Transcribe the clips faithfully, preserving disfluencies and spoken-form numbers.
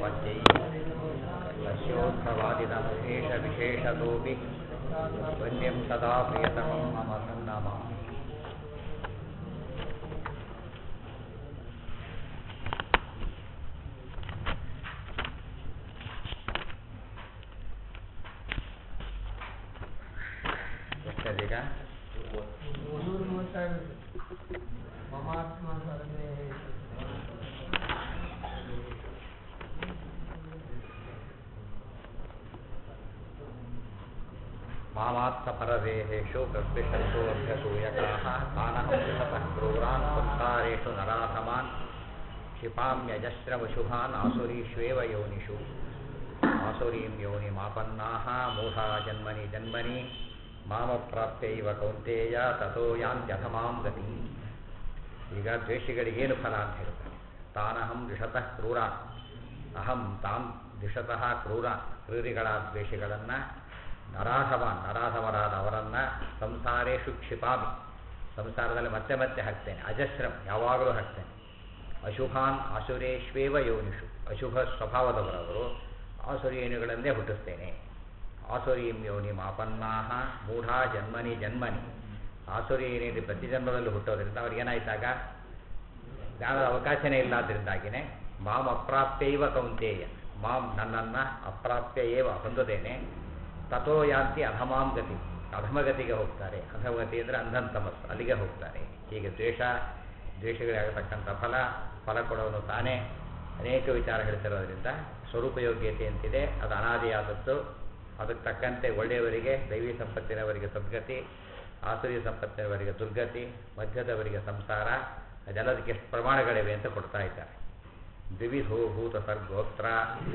वाच्यैः तस्योत्सवादिदमशेषविशेषतोऽपि वन्यं सदा प्रियतमं मम सन्नमामि। ಎಷ್ಟದೀಗ ಮಾಮಾತ್ಮಪರದೇಹೇಷು ಪ್ರಸ್ಪೃಶಂಸೋऽಭ್ಯಸೂಯಕಾಃ ತಾನಹಂ ವಿಹತಃ ಕ್ರೂರಾನ್ ಸಂಸಾರೇಷು ನರಾಧಮಾನ್ क्षिपाम्यजस्रमशुभान् आसुरीष्वेव योनिषु आसुरीं योनिमापन्नाः मूढा जन्मनि जन्मनि ಮಾಮಪ್ರಾಪ್ತೈವ ಕೌಂತೆಯ ತಥೋ ಯಾಂತ್ಯಧಮಾಂ ಗತಿ. ಈಗ ದ್ವೇಷಿಗಳಿಗೇನು ಫಲ ಅಂತ ಹೇಳ್ತಾರೆ. ತಾನಹಂ ದ್ವಿಷತಃ ಕ್ರೂರಾನ್, ಅಹಂ ತಾನ್ ದ್ವಿಷತಃ ಕ್ರೂರಾನ್, ಕ್ರೂರಿಗಳಾದ ದ್ವೇಷಿಗಳನ್ನು ನರಾಧವಾನ್ ನರಾಧವರಾದ ಅವರನ್ನು ಸಂಸಾರೇಷು ಕ್ಷಿಪಾಮಿ, ಸಂಸಾರದಲ್ಲಿ ಮತ್ತೆ ಮತ್ತೆ ಹಾಕ್ತೇನೆ, ಅಜಸ್ರಂ ಯಾವಾಗಲೂ ಹಾಕ್ತೇನೆ. ಅಶುಭಾನ್ ಆಸುರೇಶ್ವೇವ ಯೋನಿಷು, ಅಶುಭ ಸ್ವಭಾವದವರವರು ಆಸುರಿಯನುಗಳನ್ನೇ ಹುಟ್ಟಿಸ್ತೇನೆ. ಆಸುರೀಂ ಯೋನಿ ಮಾಪನ್ನಾಹ ಮೂಢಾ ಜನ್ಮನಿ ಜನ್ಮನಿ, ಆಸುರಿಯನಿಗೆ ಪ್ರತಿ ಜನ್ಮದಲ್ಲಿ ಹುಟ್ಟೋದ್ರಿಂದ ಅವ್ರಿಗೇನಾಯ್ತಾಗ ಜ್ಞಾನದ ಅವಕಾಶನೇ ಇಲ್ಲಾದ್ರಿಂದಾಗಿನೇ ಮಾಂ ಅಪ್ರಾಪ್ತೈವ ಕೌಂತೆಯ, ಮಾಂ ನನ್ನನ್ನು ಅಪ್ರಾಪ್ಯ ಏವ ಹೊಂದದೇನೆ, ತಥೋ ಯಾಂತಿ ಅಧಮಾಂ ಗತಿ, ಅಧಮಗತಿಗೆ ಹೋಗ್ತಾರೆ. ಅಧಮಗತಿ ಅಂದರೆ ಅಂಧನ್ ತಮಸ್ಸು, ಅಲ್ಲಿಗೆ ಹೋಗ್ತಾರೆ. ಹೀಗೆ ದ್ವೇಷ ದ್ವೇಷಗಳಾಗತಕ್ಕಂಥ ಫಲ ಫಲ ಕೊಡೋನು ತಾನೇ. ಅನೇಕ ವಿಚಾರ ಹೇಳ್ತಿರೋದ್ರಿಂದ ಸ್ವರೂಪಯೋಗ್ಯತೆ ಅಂತಿದೆ, ಅದು ಅನಾದಿಯಾದದ್ದು. ಅದಕ್ಕೆ ತಕ್ಕಂತೆ ಒಳ್ಳೆಯವರಿಗೆ ದೈವಿ ಸಂಪತ್ತಿನವರಿಗೆ ಸದ್ಗತಿ, ಆಸುರಿ ಸಂಪತ್ತಿನವರಿಗೆ ದುರ್ಗತಿ, ಮಧ್ಯದವರಿಗೆ ಸಂಸಾರ, ಅದೆಲ್ಲದಕ್ಕೆ ಎಷ್ಟು ಪ್ರಮಾಣಗಳಿವೆ ಅಂತ ಕೊಡ್ತಾ ಇದ್ದಾರೆ. ದ್ವಿವಿಧೋ ಭೂತ ಸರ್ಗೋತ್ರ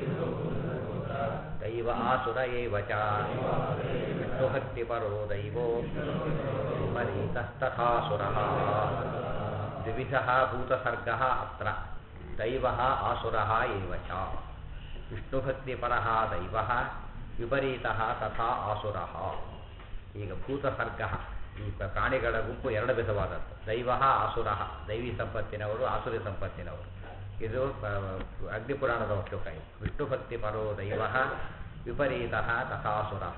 ದೈವ ಆಸುರ ಏವ ಚ ವಿಷ್ಣುಭಕ್ತಿ ಪರೋ ದೈವೋ ವಿಪರೀತಸ್ತಥಾಸುರಃ. ದ್ವಿವಿಧಃ ಭೂತಸರ್ಗಃ ಅತ್ರ ದೈವಃ ಆಸುರಃ ಏವ ಚ. ವಿಷ್ಣುಭಕ್ತಿಪರಃ ದೈವಃ ವಿಪರೀತಃ ತಥಾ ಆಸುರಃ. ಈಗ ಭೂತಸರ್ಗ, ಈ ಪ್ರಾಣಿಗಳ ಗುಂಪು ಎರಡು ವಿಧವಾದದ್ದು. ದೈವಃ ಆಸುರಃ, ದೈವಿ ಸಂಪತ್ತಿನವರು ಆಸುರಿ ಸಂಪತ್ತಿನವರು. ಇದು ಅಗ್ನಿಪುರಾಣದ ಶ್ಲೋಕ. ಇದು ವಿಷ್ಣುಭಕ್ತಿ ಪರೋ ದೈವಃ ವಿಪರೀತಃ ತಥಾಸುರಃ.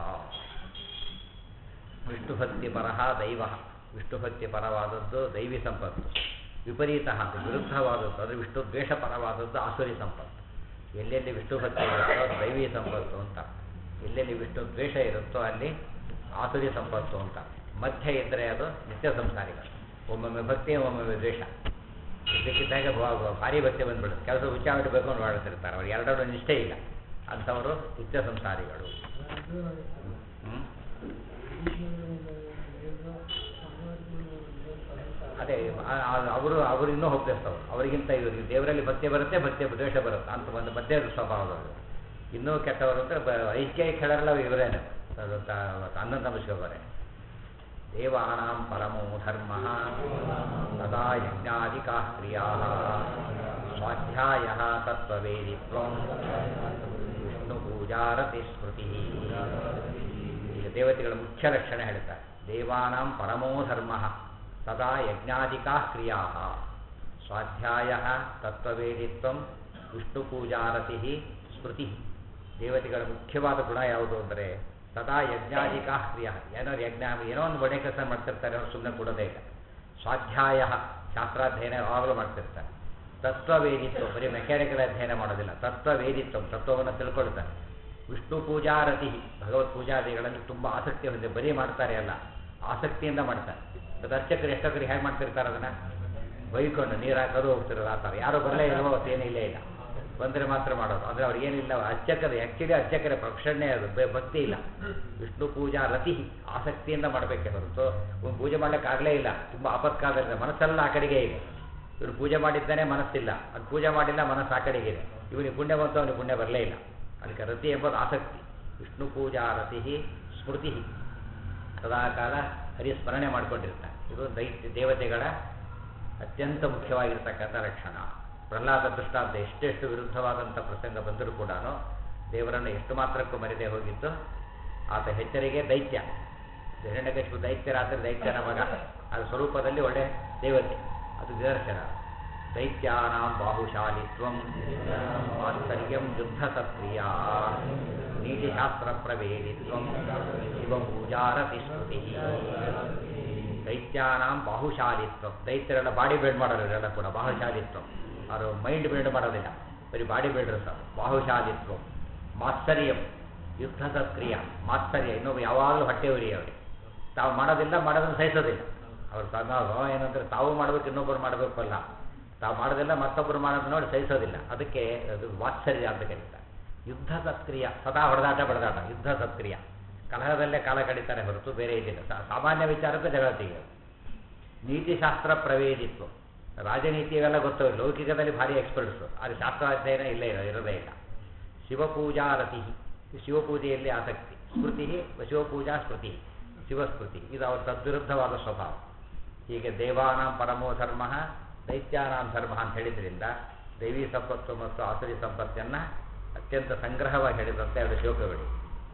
ವಿಷ್ಣುಭಕ್ತಿಪರಃ ದೈವಃ, ವಿಷ್ಣುಭಕ್ತಿ ಪರವಾದದ್ದು ದೈವಿ ಸಂಪತ್ತು. ವಿಪರೀತಃ ವಿರುದ್ಧವಾದದ್ದು, ಅಂದರೆ ವಿಷ್ಣು ದ್ವೇಷಪರವಾದದ್ದು ಆಸುರಿ ಸಂಪತ್ತು. ಎಲ್ಲೆಲ್ಲಿ ವಿಷ್ಣುಭಕ್ತಿ ಇರುತ್ತೋ ಅದು ದೈವಿ ಸಂಪತ್ತು ಅಂತ, ಎಲ್ಲೆಲ್ಲಿ ವಿಷ್ಣು ದ್ವೇಷ ಇರುತ್ತೋ ಅಲ್ಲಿ ಆಸುರಿ ಸಂಪತ್ತು ಅಂತ. ಮಧ್ಯ ಇದ್ದರೆ ಅದು ನಿತ್ಯ ಸಂಸಾರಿಗಳು. ಒಮ್ಮೊಮ್ಮೆ ಭಕ್ತಿ, ಒಮ್ಮೊಮ್ಮೆ ದ್ವೇಷ. ಇದಕ್ಕಿದ್ದಾಗ ಭಾರಿ ಭಕ್ತಿ ಬಂದ್ಬಿಡುತ್ತೆ, ಕೆಲಸ ವಿಚಾರ ಇಡಬೇಕು ಅಂತ ಮಾಡ್ತಿರ್ತಾರೆ. ಅವ್ರು ಎರಡರೂ ನಿಷ್ಠೆ ಇಲ್ಲ, ಅಂಥವರು ನಿತ್ಯ ಸಂಸಾರಿಗಳು. ಹ್ಞೂ ಅದೇ ಅವರು ಅವರು ಇನ್ನೂ ಹೋಗ್ತಿರ್ತಾವೆ. ಅವರಿಗಿಂತ ಇವರು ದೇವರಲ್ಲಿ ಭಕ್ತಿ ಬರುತ್ತೆ, ಭಕ್ತಿ ದ್ವೇಷ ಬರುತ್ತೆ ಅಂತ ಒಂದು ಮಧ್ಯ ಸ್ವಭಾವದವರು. ಇನ್ನೂ ಕೆಟ್ಟವರು ಅಂದರೆ ಐಕ್ಯ ଖେಳರಲ್ಲ ಇವರೇನು ಅನ್ನ ನಮಸ್ಕರೇ. ದೇವಾನಾಂ ಪರಮೋ ಧರ್ಮ ಸದಾ ಯಜ್ಞಾದಿಕಾ ಕ್ರಿಯಾ ಸ್ವಾಧ್ಯಾಯ ತತ್ವವೇದಿತ್ವಂ ವಿಷ್ಣು ಪೂಜಾರತಿ ಸ್ಮೃತಿ. ಈಗ ದೇವತೆಗಳ ಮುಖ್ಯ ಲಕ್ಷಣ ಹೇಳ್ತಾರೆ. ದೇವಾನಾಂ ಪರಮೋ ಧರ್ಮ ಸದಾ ಯಜ್ಞಾದಿಕಾ ಕ್ರಿಯಾ ಸ್ವಾಧ್ಯಾಯ ತತ್ವವೇದಿತ್ವಂ ವಿಷ್ಣು ಪೂಜಾರತಿ ಸ್ಮೃತಿ. ದೇವತೆಗಳ ಮುಖ್ಯವಾದ ಗುಣ ಯಾವುದು ಅಂದರೆ ಸದಾ ಯಜ್ಞಾದಿಕಾ ಕ್ರಿಯಾ, ಏನೋ ಯಜ್ಞ ಏನೋ ಒಂದು ಒಳ್ಳೆ ಕೆಲಸ ಮಾಡ್ತಿರ್ತಾರೆ, ಅವರು ಸುಮ್ಮನೆ ಕೊಡೋದೇ ಇಲ್ಲ. ಸ್ವಾಧ್ಯಾಯ ಶಾಸ್ತ್ರಾಧ್ಯಯನ ಯಾವಾಗಲೂ ಮಾಡ್ತಿರ್ತಾರೆ. ತತ್ವವೇದಿತ್ವ, ಬರೀ ಮೆಕ್ಯಾನಿಕಲ್ ಅಧ್ಯಯನ ಮಾಡೋದಿಲ್ಲ, ತತ್ವವೇದಿತ್ವ ತತ್ವವನ್ನು ತಿಳ್ಕೊಳ್ತಾರೆ. ವಿಷ್ಣು ಪೂಜಾರತಿ, ಭಗವತ್ ಪೂಜಾದಿಗಳಲ್ಲಿ ತುಂಬ ಆಸಕ್ತಿ ಹೊಂದಿ ಬರೀ ಮಾಡ್ತಾರೆ ಅಲ್ಲ, ಆಸಕ್ತಿಯಿಂದ ಮಾಡ್ತಾರೆ. ಅದು ಅರ್ಚಕರು ಎಷ್ಟೊಕ್ಕರಿಗೆ ಹೇಗೆ ಮಾಡ್ತಿರ್ತಾರೆ, ಅದನ್ನು ಬೈಕೊಂಡು ನೀರು ಹಾಕೋದು ಹೋಗ್ತಿರೋದು ಆ ಥರ. ಯಾರು ಬರಲೇ ಇರೋ ಏನೇ ಇಲ್ಲೇ ಇಲ್ಲ, ಬಂದರೆ ಮಾತ್ರ ಮಾಡೋದು. ಅಂದರೆ ಅವ್ರಿಗೇನಿಲ್ಲ, ಅರ್ಚಕರು ಆ್ಯಕ್ಚುಲಿ ಅರ್ಚಕರ ಪ್ರೊಫೆಷನ್ನೇ ಅದು, ಭಕ್ತಿ ಇಲ್ಲ. ವಿಷ್ಣು ಪೂಜಾ ರತಿ, ಆಸಕ್ತಿಯಿಂದ ಮಾಡಬೇಕೆ ಹೊರತು ಒಂದು ಪೂಜೆ ಮಾಡಲಿಕ್ಕಾಗಲೇ ಇಲ್ಲ. ತುಂಬ ಆಪತ್ಕಾಲದಿಂದ ಮನಸ್ಸೆಲ್ಲ ಆ ಕಡೆಗೆ ಇದೆ. ಇವರು ಪೂಜೆ ಮಾಡಿದ್ದಾನೆ ಮನಸ್ಸಿಲ್ಲ, ಅದು ಪೂಜೆ ಮಾಡಿಲ್ಲ ಮನಸ್ಸು ಆ ಕಡೆಗೆ ಇದೆ. ಇವನಿಗೆ ಪುಣ್ಯ ಬಂತು, ಅವನಿಗೆ ಪುಣ್ಯ ಬರಲೇ ಇಲ್ಲ. ಅದಕ್ಕೆ ರತಿ ಎಂಬುದು ಆಸಕ್ತಿ. ವಿಷ್ಣು ಪೂಜಾ ರತಿ ಸ್ಮೃತಿ, ಸದಾಕಾಲ ಹರಿಸ್ಮರಣೆ ಮಾಡಿಕೊಂಡಿರ್ತಾರೆ. ಇದು ದೈತ್ಯ ದೇವತೆಗಳ ಅತ್ಯಂತ ಮುಖ್ಯವಾಗಿರ್ತಕ್ಕಂಥ ಲಕ್ಷಣ. ಪ್ರಹ್ಲಾದ ದೃಷ್ಟಾಂತ ಎಷ್ಟೆಷ್ಟು ವಿರುದ್ಧವಾದಂಥ ಪ್ರಸಂಗ ಬಂದರೂ ಕೂಡ ದೇವರನ್ನು ಎಷ್ಟು ಮಾತ್ರಕ್ಕೂ ಮರೆದೇ ಹೋಗಿದ್ದು. ಆತ ಹೆಚ್ಚರಿಗೆ ದೈತ್ಯ, ಹಿರಣ್ಯಕಶಿಪು ದೈತ್ಯರಾದರೆ ದೈತ್ಯನ ಮಗ, ಅದು ಸ್ವರೂಪದಲ್ಲಿ ಒಳ್ಳೆ ದೇವತೆ, ಅದು ನಿದರ್ಶನ. ದೈತ್ಯಾನಾಂ ಬಾಹುಶಾಲಿತ್ವಂ ಮಾತ್ಸರ್ಯಂ ಯುದ್ಧಸತ್ಕ್ರಿಯಾ ನೀತಿಶಾಸ್ತ್ರಪ್ರವೇದಿತ್ವಂ ಶಿವಪೂಜಾರತಿ ಸ್ಮೃತಿ. ದೈತ್ಯಾನಾಂ ಬಾಹುಶಾಲಿತ್ವಂ, ದೈತ್ಯರೆಲ್ಲ ಬಾಡಿ ಬಿಲ್ಡ್ ಮಾಡೋರು ಇವರೆಲ್ಲ ಕೂಡ ಬಾಹುಶಾಲಿತ್ವಂ. ಅವರು ಮೈಂಡ್ ಬಿಲ್ಡ್ ಮಾಡೋದಿಲ್ಲ, ಬರೀ ಬಾಡಿ ಬಿಲ್ಡರ್ಸ್ ಅವರು. ಬಾಹುಶಾಲಿತ್ವಂ ಮಾತ್ಸರ್ಯಂ ಯುದ್ಧ ಸತ್ಕ್ರಿಯ, ಮಾತ್ಸರ್ಯ ಇನ್ನೊಬ್ಬ ಯಾವಾಗಲೂ ಹೊಟ್ಟೆ ಉರಿ ಅವರಿಗೆ. ತಾವು ಮಾಡೋದಿಲ್ಲ, ಮಾಡೋದನ್ನು ಸಹಿಸೋದಿಲ್ಲ. ಅವ್ರು ಸ್ವಭಾವ ಏನಂದರೆ ತಾವು ಮಾಡಬೇಕು ಇನ್ನೊಬ್ಬರು ಮಾಡಬೇಕು ಅಲ್ಲ, ತಾವು ಮಾಡೋದಿಲ್ಲ ಮತ್ತೊಬ್ಬರು ಮಾಡೋದು ನೋಡಿ ಸಹಿಸೋದಿಲ್ಲ. ಅದಕ್ಕೆ ಅದು ವಾತ್ಸರ್ಯ ಅಂತ ಕರೀತಾರೆ. ಯುದ್ಧ ಸತ್ಕ್ರಿಯ, ಸದಾ ಹೊಡೆದಾಟ ಬಡದಾಟ, ಯುದ್ಧ ಸತ್ಕ್ರಿಯ. ಕಲಹದಲ್ಲೇ ಕಾಲ ಕಳೀತಾರೆ ಹೊರತು ಬೇರೆ ಇದಿಲ್ಲ. ಸಾಮಾನ್ಯ ವಿಚಾರಕ್ಕೆ ಜಗಳ ತೆಗೆಯೋದು. ನೀತಿಶಾಸ್ತ್ರ ಪ್ರವೇದಿತ್ವ, ರಾಜನೀತಿ ಇವೆಲ್ಲ ಗೊತ್ತು, ಲೌಕಿಕದಲ್ಲಿ ಭಾರಿ ಎಕ್ಸ್ಪರ್ಟ್ಸು, ಆದರೆ ಶಾಸ್ತ್ರಾಧ್ಯಯನ ಇಲ್ಲೇ ಇಲ್ಲ, ಇರೋದೇ ಇಲ್ಲ. ಶಿವಪೂಜಾ ರತಿ, ಶಿವಪೂಜೆಯಲ್ಲಿ ಆಸಕ್ತಿ. ಸ್ಮೃತಿ ಶಿವಪೂಜಾ ಸ್ಮೃತಿ, ಶಿವಸ್ಮೃತಿ, ಇದು ಅವರ ತದ್ವಿರುದ್ಧವಾದ ಸ್ವಭಾವ. ಹೀಗೆ ದೇವಾನಾಂ ಪರಮೋ ಧರ್ಮ ದೈತ್ಯಾನಾಂ ಧರ್ಮ ಅಂತ ಹೇಳಿದ್ರಿಂದ ದೈವಿ ಸಂಪತ್ತು ಮತ್ತು ಆಸುರಿ ಸಂಪತ್ತನ್ನು ಅತ್ಯಂತ ಸಂಗ್ರಹವಾಗಿ ಹೇಳಿದಂತೆ ಎರಡು ಶ್ಲೋಕಗಳು.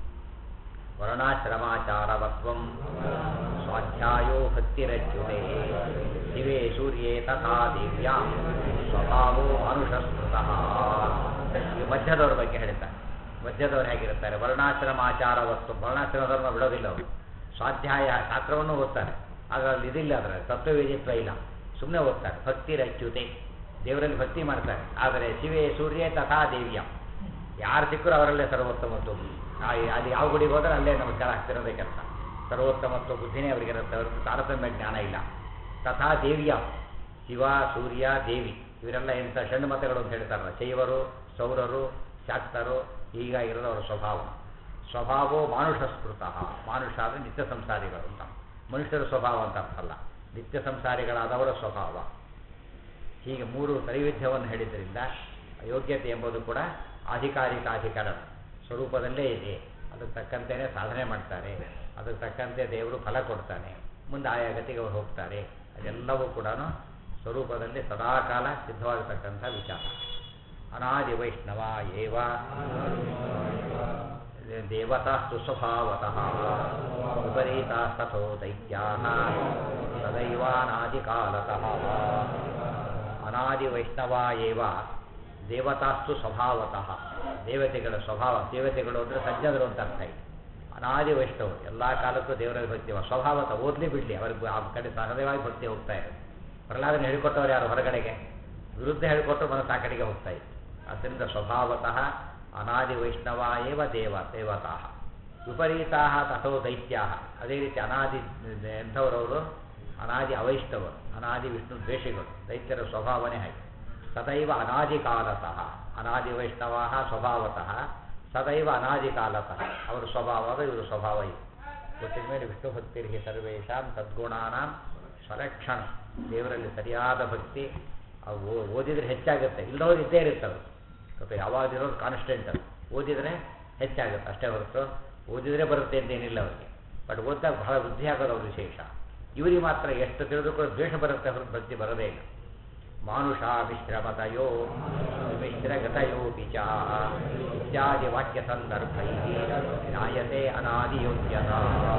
ವರ್ಣಾಶ್ರಮಾಚಾರವತ್ವಂ ಸ್ವಾಧ್ಯಾಯೋ ಭಕ್ತಿರಚ್ಯುತೆ ಶಿವೇ ಸೂರ್ಯೇ ತಥಾ ದೇವ್ಯಾಂ ಸ್ವಭಾವೋ ಮನುಷ್ಯಸ್ಮೃತಃ. ಈ ಮಧ್ಯದವ್ರ ಬಗ್ಗೆ ಹೇಳ್ತಾರೆ. ಮಧ್ಯದವ್ರು ಹೇಗಿರ್ತಾರೆ? ವರ್ಣಾಶ್ರಮಾಚಾರವತ್ವ, ವರ್ಣಾಶ್ರಮ ಧರ್ಮ ಬಿಡೋದಿಲ್ಲ ಅವರು. ಸ್ವಾಧ್ಯಾಯ ಶಾಸ್ತ್ರವನ್ನು ಓದ್ತಾರೆ, ಆಗ ಅಲ್ಲಿ ಇದಿಲ್ಲ, ಅದರ ತತ್ವವೇದಿತ್ವ ಇಲ್ಲ, ಸುಮ್ಮನೆ ಓದ್ತಾರೆ. ಭಕ್ತಿರಚ್ಯುತೆ, ದೇವರಲ್ಲಿ ಭಕ್ತಿ ಮಾಡ್ತಾರೆ. ಆದರೆ ಶಿವೇ ಸೂರ್ಯೇ ತಥಾ ದೇವ್ಯಾಂ, ಯಾರು ಸಿಕ್ಕರು ಅವರಲ್ಲೇ ಸರ್ವೋತ್ತಮತ್ವ. ಅಲ್ಲಿ ಯಾವ ಗುಡಿಗೆ ಹೋದರೆ ಅಲ್ಲೇ ನಮಸ್ಕಾರ ಆಗ್ತಿರೋದೇ ಕೆಲಸ. ಸರ್ವೋತ್ತಮತ್ವ ಬುದ್ಧಿನೇ ಅವರಿಗಿರುತ್ತೆ, ಅವ್ರಿಗೆ ತಾರತಮ್ಯ ಜ್ಞಾನ ಇಲ್ಲ. ತಥಾ ದೇವ್ಯಾಂ, ಶಿವ ಸೂರ್ಯ ದೇವಿ ಇವರೆಲ್ಲ ಎಂಥ ಷಣ್ಮತಗಳು ಅಂತ ಹೇಳ್ತಾರಲ್ಲ, ಶೈವರು ಸೌರರು ಶಾಕ್ತರು ಹೀಗಾಗಿರೋದು ಅವರ ಸ್ವಭಾವ. ಸ್ವಭಾವೋ ಮಾನುಷ ಸ್ಮೃತಃ, ಮಾನುಷ ಅಂದರೆ ನಿತ್ಯ ಸಂಸಾರಿಗಳು ಅಂತ, ಮನುಷ್ಯರ ಸ್ವಭಾವ ಅಂತ ಅರ್ಥಲ್ಲ, ನಿತ್ಯ ಸಂಸಾರಿಗಳಾದವರ ಸ್ವಭಾವ. ಹೀಗೆ ಮೂರು ತ್ರೈವಿಧ್ಯವನ್ನು ಹೇಳಿದ್ದರಿಂದ ಯೋಗ್ಯತೆ ಎಂಬುದು ಕೂಡ ಆಧಿಕಾರಿಕಾಧಿಕಾರ ಸ್ವರೂಪದಲ್ಲೇ ಇದೆ. ಅದಕ್ಕೆ ತಕ್ಕಂತೆಯೇ ಸಾಧನೆ ಮಾಡ್ತಾರೆ, ಅದಕ್ಕೆ ತಕ್ಕಂತೆ ದೇವರು ಫಲ ಕೊಡ್ತಾನೆ, ಮುಂದೆ ಆಯಾ ಗತಿಗೆ ಅವರು ಹೋಗ್ತಾರೆ. ಅದೆಲ್ಲವೂ ಕೂಡ ಸ್ವರೂಪದಲ್ಲಿ ಸದಾಕಾಲ ಸಿದ್ಧವಾಗಿರ್ತಕ್ಕಂಥ ವಿಚಾರ. ಅನಾದಿ ವೈಷ್ಣವ ಏವ ದೇವತಾಸ್ತು ಸ್ವಭಾವತಃ ವಿಪರೀತಾಸ್ತಥೋ ದೈತ್ಯಾಃ ಸದೈವಾನಾದಿಕಾಲತಃ. ಅನಾದಿ ವೈಷ್ಣವ ಏವ ದೇವತಾಸ್ತು ಸ್ವಭಾವತಃ, ದೇವತೆಗಳ ಸ್ವಭಾವ. ದೇವತೆಗಳು ಅಂದರೆ ಸಜ್ಜನರು ಅಂತ ಅರ್ಥ ಇದೆ. ಅನಾದಿ ವೈಷ್ಣವರು ಎಲ್ಲ ಕಾಲಕ್ಕೂ ದೇವರಲ್ಲಿ ಭಕ್ತಿ ಸ್ವಭಾವತ, ಓದಲಿ ಬಿಡಲಿ ಅವ್ರಿಗೆ ಆ ಕಡೆ ಸಹಜವಾಗಿ ಭಕ್ತಿ ಹೋಗ್ತಾ ಇದೆ. ಪ್ರಹ್ಲಾದನ ಹೇಳಿಕೊಟ್ಟವ್ರು ಯಾರು? ಹೊರಗಡೆಗೆ ವಿರುದ್ಧ ಹೇಳಿಕೊಟ್ಟರು ಮನಸ್ಸು ಆ ಕಡೆಗೆ ಹೋಗ್ತಾ ಇತ್ತು. ಅದರಿಂದ ಸ್ವಭಾವತಃ ಅನಾದಿ ವೈಷ್ಣವ ಏವ ದೇವ ದೇವತಾಃ ವಿಪರೀತಾಃ ತಥೋ ದೈತ್ಯಾಃ. ಅದೇ ರೀತಿ ಅನಾದಿ ಎಂಥವರವರು ಅನಾದಿ ಅವೈಷ್ಣವರು, ಅನಾದಿ ವಿಷ್ಣು ದ್ವೇಷಿಗಳು, ದೈತ್ಯರ ಸ್ವಭಾವನೆ ಹಾಗೆ. ಸದೈವ ಅನಾದಿ ಕಾಲತಃ, ಅನಾದಿ ವೈಷ್ಣವ ಸ್ವಭಾವತಃ ಸದೈವ ಅನಾದಿ ಕಾಲತಃ, ಅವರ ಸ್ವಭಾವದ ಇವರು ಸ್ವಭಾವ ಇದೆ. ಗೊತ್ತಿದ ಮೇಲೆ ವಿಷ್ಣು ಭಕ್ತಿರಿಗೆ ಸರ್ವೇಷಾಂ ಸದ್ಗುಣಾನಾಂ ಸ್ವಲಕ್ಷಣ, ದೇವರಲ್ಲಿ ಸರಿಯಾದ ಭಕ್ತಿ ಅವು ಓದಿದರೆ ಹೆಚ್ಚಾಗುತ್ತೆ, ಇಲ್ಲದವ್ರು ಇದ್ದೇ ಇರುತ್ತವೆ. ಸ್ವಲ್ಪ ಯಾವಾಗಿರೋದು ಕಾನ್ಸ್ಟೆಂಟ್, ಅದು ಓದಿದರೆ ಹೆಚ್ಚಾಗುತ್ತೆ ಅಷ್ಟೇ ಹೊರತು ಓದಿದರೆ ಬರುತ್ತೆ ಅಂತೇನಿಲ್ಲ ಅವರಿಗೆ. ಬಟ್ ಓದಿದಾಗ ಬಹಳ ವೃದ್ಧಿ ಆಗೋದು ಅವ್ರ ವಿಶೇಷ. ಇವರಿಗೆ ಮಾತ್ರ ಎಷ್ಟು ತಿಳಿದು ಕೂಡ ದ್ವೇಷ ಬರುತ್ತೆ, ಹೊರತು ಭಕ್ತಿ ಬರೋದೇ ಇಲ್ಲ. ಮಾನುಷ ಮಿಶ್ರಮತಯೋ ಮಿಶ್ರಗತಯೋ ಪಿಚ ಇತ್ಯಾದಿ ವಾಕ್ಯ ಸಂದರ್ಭೈ ನ್ಯಾಯತೆ ಅನಾದಿಯೋಗ್ಯತ.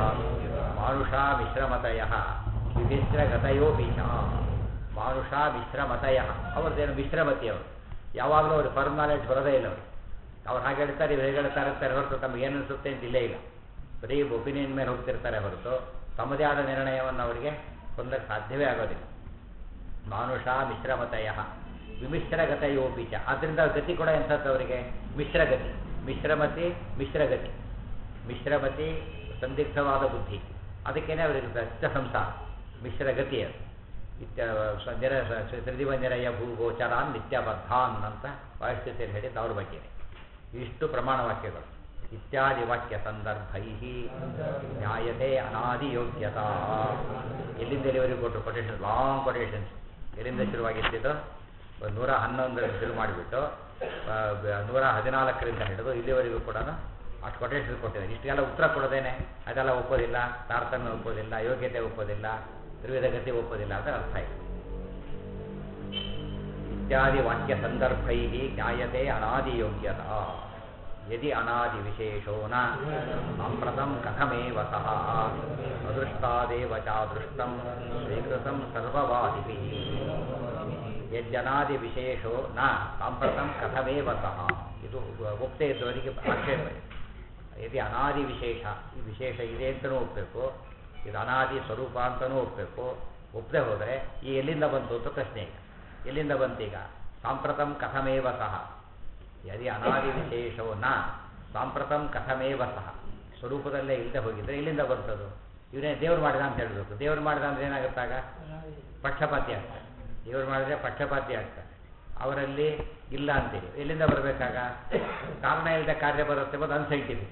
ಮಾನುಷ ಮಿಶ್ರಮತಯ ವಿಮಿಶ್ರಗತಯೋ ಪಿಚ. ಮಾನುಷ ಮಿಶ್ರಮತಯ, ಅವ್ರದ್ದೇನು ಮಿಶ್ರಮತಿಯವರು, ಯಾವಾಗಲೂ ಅವರು ಫರ್ಮ್ ನಾಲೆಡ್ಜ್ ಬರೋದೇ ಇಲ್ಲ ಅವರು. ಅವ್ರು ಹಾಗೆ ಹೇಳ್ತಾರೆ, ಇವ್ರು ಹೇಗೆ ಹೇಳ್ತಾರೆ ಅಂತಾರೆ ಹೊರತು ತಮಗೆ ಏನು ಅನಿಸುತ್ತೆ ಅಂತ ಇಲ್ಲೇ ಇಲ್ಲ. ಬರೀ ಒಪಿನಿಯನ್ ಮೇಲೆ ಹೋಗ್ತಿರ್ತಾರೆ ಹೊರತು ತಮ್ಮದೇ ಆದ ನಿರ್ಣಯವನ್ನು ಅವರಿಗೆ ಹೊಂದಕ್ಕೆ ಸಾಧ್ಯವೇ ಆಗೋದಿಲ್ಲ. ಮಾನುಷ ಮಿಶ್ರಮತಯ ವಿಮಿಶ್ರಗತಯೋಪಿಚ, ಆದ್ದರಿಂದ ಗತಿ ಕೂಡ ಎಂಥದ್ದು ಅವರಿಗೆ? ಮಿಶ್ರಗತಿ. ಮಿಶ್ರಮತಿ ಮಿಶ್ರಗತಿ, ಮಿಶ್ರಮತಿ ಸಂದಿಗ್ಧವಾದ ಬುದ್ಧಿ, ಅದಕ್ಕೇನೆ ಅವರಿಗೆ ಸತ್ಯ ಸಂಸಾರ ಮಿಶ್ರಗತಿ. ಅದು ನಿತ್ಯ ನಿರ ತ್ರಿದಿವ ನಿರಯ ಭೂಗೋಚರಾನ್ ನಿತ್ಯಬದ್ಧಾನ್ ಅಂತ ವಾಯುಸ್ಥಿತಿಯಲ್ಲಿ ಹೇಳಿದ್ದು ಅವ್ರ ಬಗ್ಗೆ. ಇಷ್ಟು ಪ್ರಮಾಣ ವಾಕ್ಯಗಳು. ಇತ್ಯಾದಿ ವಾಕ್ಯ ಸಂದರ್ಭೈ ನ್ಯಾಯತೆ ಅನಾದಿ ಯೋಗ್ಯತಾ. ಎಲ್ಲಿಂದ ಎಲ್ಲಿವರೆಗೂ ಕೊಟ್ಟರು ಕೊಟೇಶನ್, ಲಾಂಗ್ ಕೊಟೇಶನ್ಸ್. ಎಲ್ಲಿಂದ ಶುರುವಾಗಿದ್ದು ನೂರ ಹನ್ನೊಂದರಲ್ಲಿ ಶುರು ಮಾಡಿಬಿಟ್ಟು ನೂರ ಹದಿನಾಲ್ಕರಿಂದ ಹಿಡಿದು ಇಲ್ಲಿವರೆಗೂ ಕೂಡ ಅಷ್ಟು ಕೊಟೇಶನ್ ಕೊಟ್ಟಿದ್ದಾರೆ. ಇಷ್ಟೆಲ್ಲ ಉತ್ತರ ಕೊಡೋದೇನೆ ಅದೆಲ್ಲ ಒಪ್ಪೋದಿಲ್ಲ, ತಾರತಮ್ಯ ಒಪ್ಪೋದಿಲ್ಲ, ಯೋಗ್ಯತೆ ಒಪ್ಪೋದಿಲ್ಲ, ತ್ರಿವಿಧ ಗತಿ ಒಪ್ಪೋದಿಲ್ಲ ಅಂತ ಅರ್ಥ ಇದೆ. ಇತ್ಯಾದಿ ವಾಕ್ಯ ಸಂದರ್ಭೈ ಜ್ಞಾಯತೆ ಅನಾದಿ ಯೋಗ್ಯತಾ. ಯದಿ ಅನಾದಿ ವಿಶೇಷೋ ನ ಸಾಂಪ್ರತಂ ಕಥಮೇವ ಸಹ ಅದೃಷ್ಟಾದೇವ ಚಾದೃಷ್ಟಂ ಸ್ವೀಕೃತಂ ಸರ್ವವಾದಿಭಿಃ. ಯಜ್ಜನಾದಿ ವಿಶೇಷೋ ನ ಸಾಂಪ್ರತಂ ಕಥಮೇವ ಸಹ. ಇದು ಒಪ್ಪದೆ ಇದ್ದವರಿಗೆ ಆಕ್ಷೇಪ. ಯದಿ ಅನಾದಿ ವಿಶೇಷ, ಈ ವಿಶೇಷ ಇದೆ ಅಂತಲೂ ಒಪ್ಪಬೇಕು, ಇದು ಅನಾದಿ ಸ್ವರೂಪ ಅಂತಲೂ ಒಪ್ಪಬೇಕು. ಒಪ್ಪದೆ ಹೋದರೆ ಈ ಎಲ್ಲಿಂದ ಬಂತು ಅಂತ ಪ್ರಶ್ನೆ. ಈಗ ಎಲ್ಲಿಂದ ಬಂತೀಗ? ಸಾಂಪ್ರತಂ ಕಥಮೇವ ಸಹ. ಯದಿ ಅನಾದಿ ವಿಶೇಷೋ ನ ಸಾಂಪ್ರತಂ ಕಥಮೇವ ಸಹ. ಸ್ವರೂಪದಲ್ಲೇ ಇಲ್ಲದೆ ಹೋಗಿದ್ರೆ ಎಲ್ಲಿಂದ ಬರ್ತದು? ಇವನೇ ದೇವ್ರು ಮಾಡಿದ ಅಂತ ಹೇಳಬೇಕು. ದೇವ್ರು ಮಾಡಿದ ಅಂದ್ರೆ ಏನಾಗುತ್ತಾಗ? ಪಕ್ಷಪಾತಿ ಆಗ್ತಾರೆ. ದೇವ್ರು ಮಾಡಿದ್ರೆ ಪಕ್ಷಪಾತಿ ಆಗ್ತಾರೆ. ಅವರಲ್ಲಿ ಇಲ್ಲ ಅಂತೀರಿ, ಎಲ್ಲಿಂದ ಬರಬೇಕಾಗ? ಕಾರಣ ಇಲ್ಲದೆ ಕಾರ್ಯ ಬರುತ್ತೆ, ಬಟ್ ಅನ್ಸೈಂಟಿಫಿಕ್.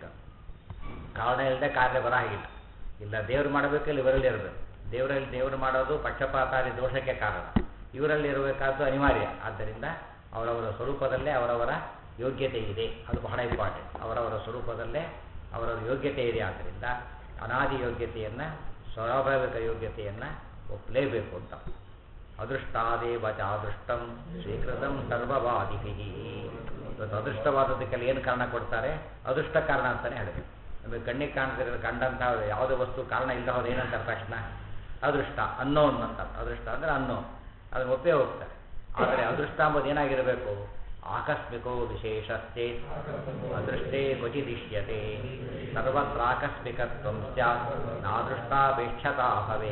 ಕಾರಣ ಇಲ್ಲದೆ ಕಾರ್ಯ ಬರ ಹಾಗಿಲ್ಲ. ಇಲ್ಲ ದೇವ್ರು ಮಾಡಬೇಕು, ಇಲ್ಲಿ ಇವರಲ್ಲಿ ಇರಬೇಕು. ದೇವರಲ್ಲಿ ದೇವರು ಮಾಡೋದು ಪಕ್ಷಪಾತಾದಿ ದೋಷಕ್ಕೆ ಕಾರಣ. ಇವರಲ್ಲಿ ಇರಬೇಕಾದ್ದು ಅನಿವಾರ್ಯ. ಆದ್ದರಿಂದ ಅವರವರ ಸ್ವರೂಪದಲ್ಲೇ ಅವರವರ ಯೋಗ್ಯತೆ ಇದೆ. ಅದು ಬಹಳ ಇಂಪಾರ್ಟೆಂಟ್. ಅವರವರ ಸ್ವರೂಪದಲ್ಲೇ ಅವರವರ ಯೋಗ್ಯತೆ ಇದೆ. ಆದ್ದರಿಂದ ಅನಾದಿ ಯೋಗ್ಯತೆಯನ್ನು, ಸ್ವಾಭಾವಿಕ ಯೋಗ್ಯತೆಯನ್ನು ಒಪ್ಪಲೇಬೇಕು ಅಂತ. ಅದೃಷ್ಟಾದೇವ ಚ ಅದೃಷ್ಟಂ ಸ್ವೀಕೃತಂ ಸರ್ವವಾದಿಭಿ. ಇವತ್ತು ಅದೃಷ್ಟವಾದದಕ್ಕೆಲ್ಲ ಏನು ಕಾರಣ ಕೊಡ್ತಾರೆ? ಅದೃಷ್ಟ ಕಾರಣ ಅಂತಲೇ ಹೇಳಬೇಕು. ನಮಗೆ ಕಣ್ಣಿಗೆ ಕಾಣ್ತಿರೋ ಕಂಡಂಥ ಯಾವುದೇ ವಸ್ತು ಕಾರಣ ಇಲ್ಲ ಹೋದ ಏನಂತಾರೆ ತಕ್ಷಣ? ಅದೃಷ್ಟ, ಅನ್ನೋನ್ ಅಂತ. ಅದೃಷ್ಟ ಅಂದರೆ ಅನ್ನೋ, ಅದನ್ನು ಒಪ್ಪೇ ಹೋಗ್ತಾರೆ. ಆದರೆ ಅದೃಷ್ಟ ಅಂಬುದು ಏನಾಗಿರಬೇಕು? ಆಕಸ್ಮಿಕೋ ವಿಶೇಷಸ್ಥೆ ಅದೃಷ್ಟೇ ಕ್ವಚಿದಿಷ್ಯತೆ ಸರ್ವತ್ರ ಆಕಸ್ಮಿಕತ್ವಂ ಸ್ಯಾತ್ ನಾದೃಷ್ಟಾಪೇಕ್ಷತಾ ಭವೇ.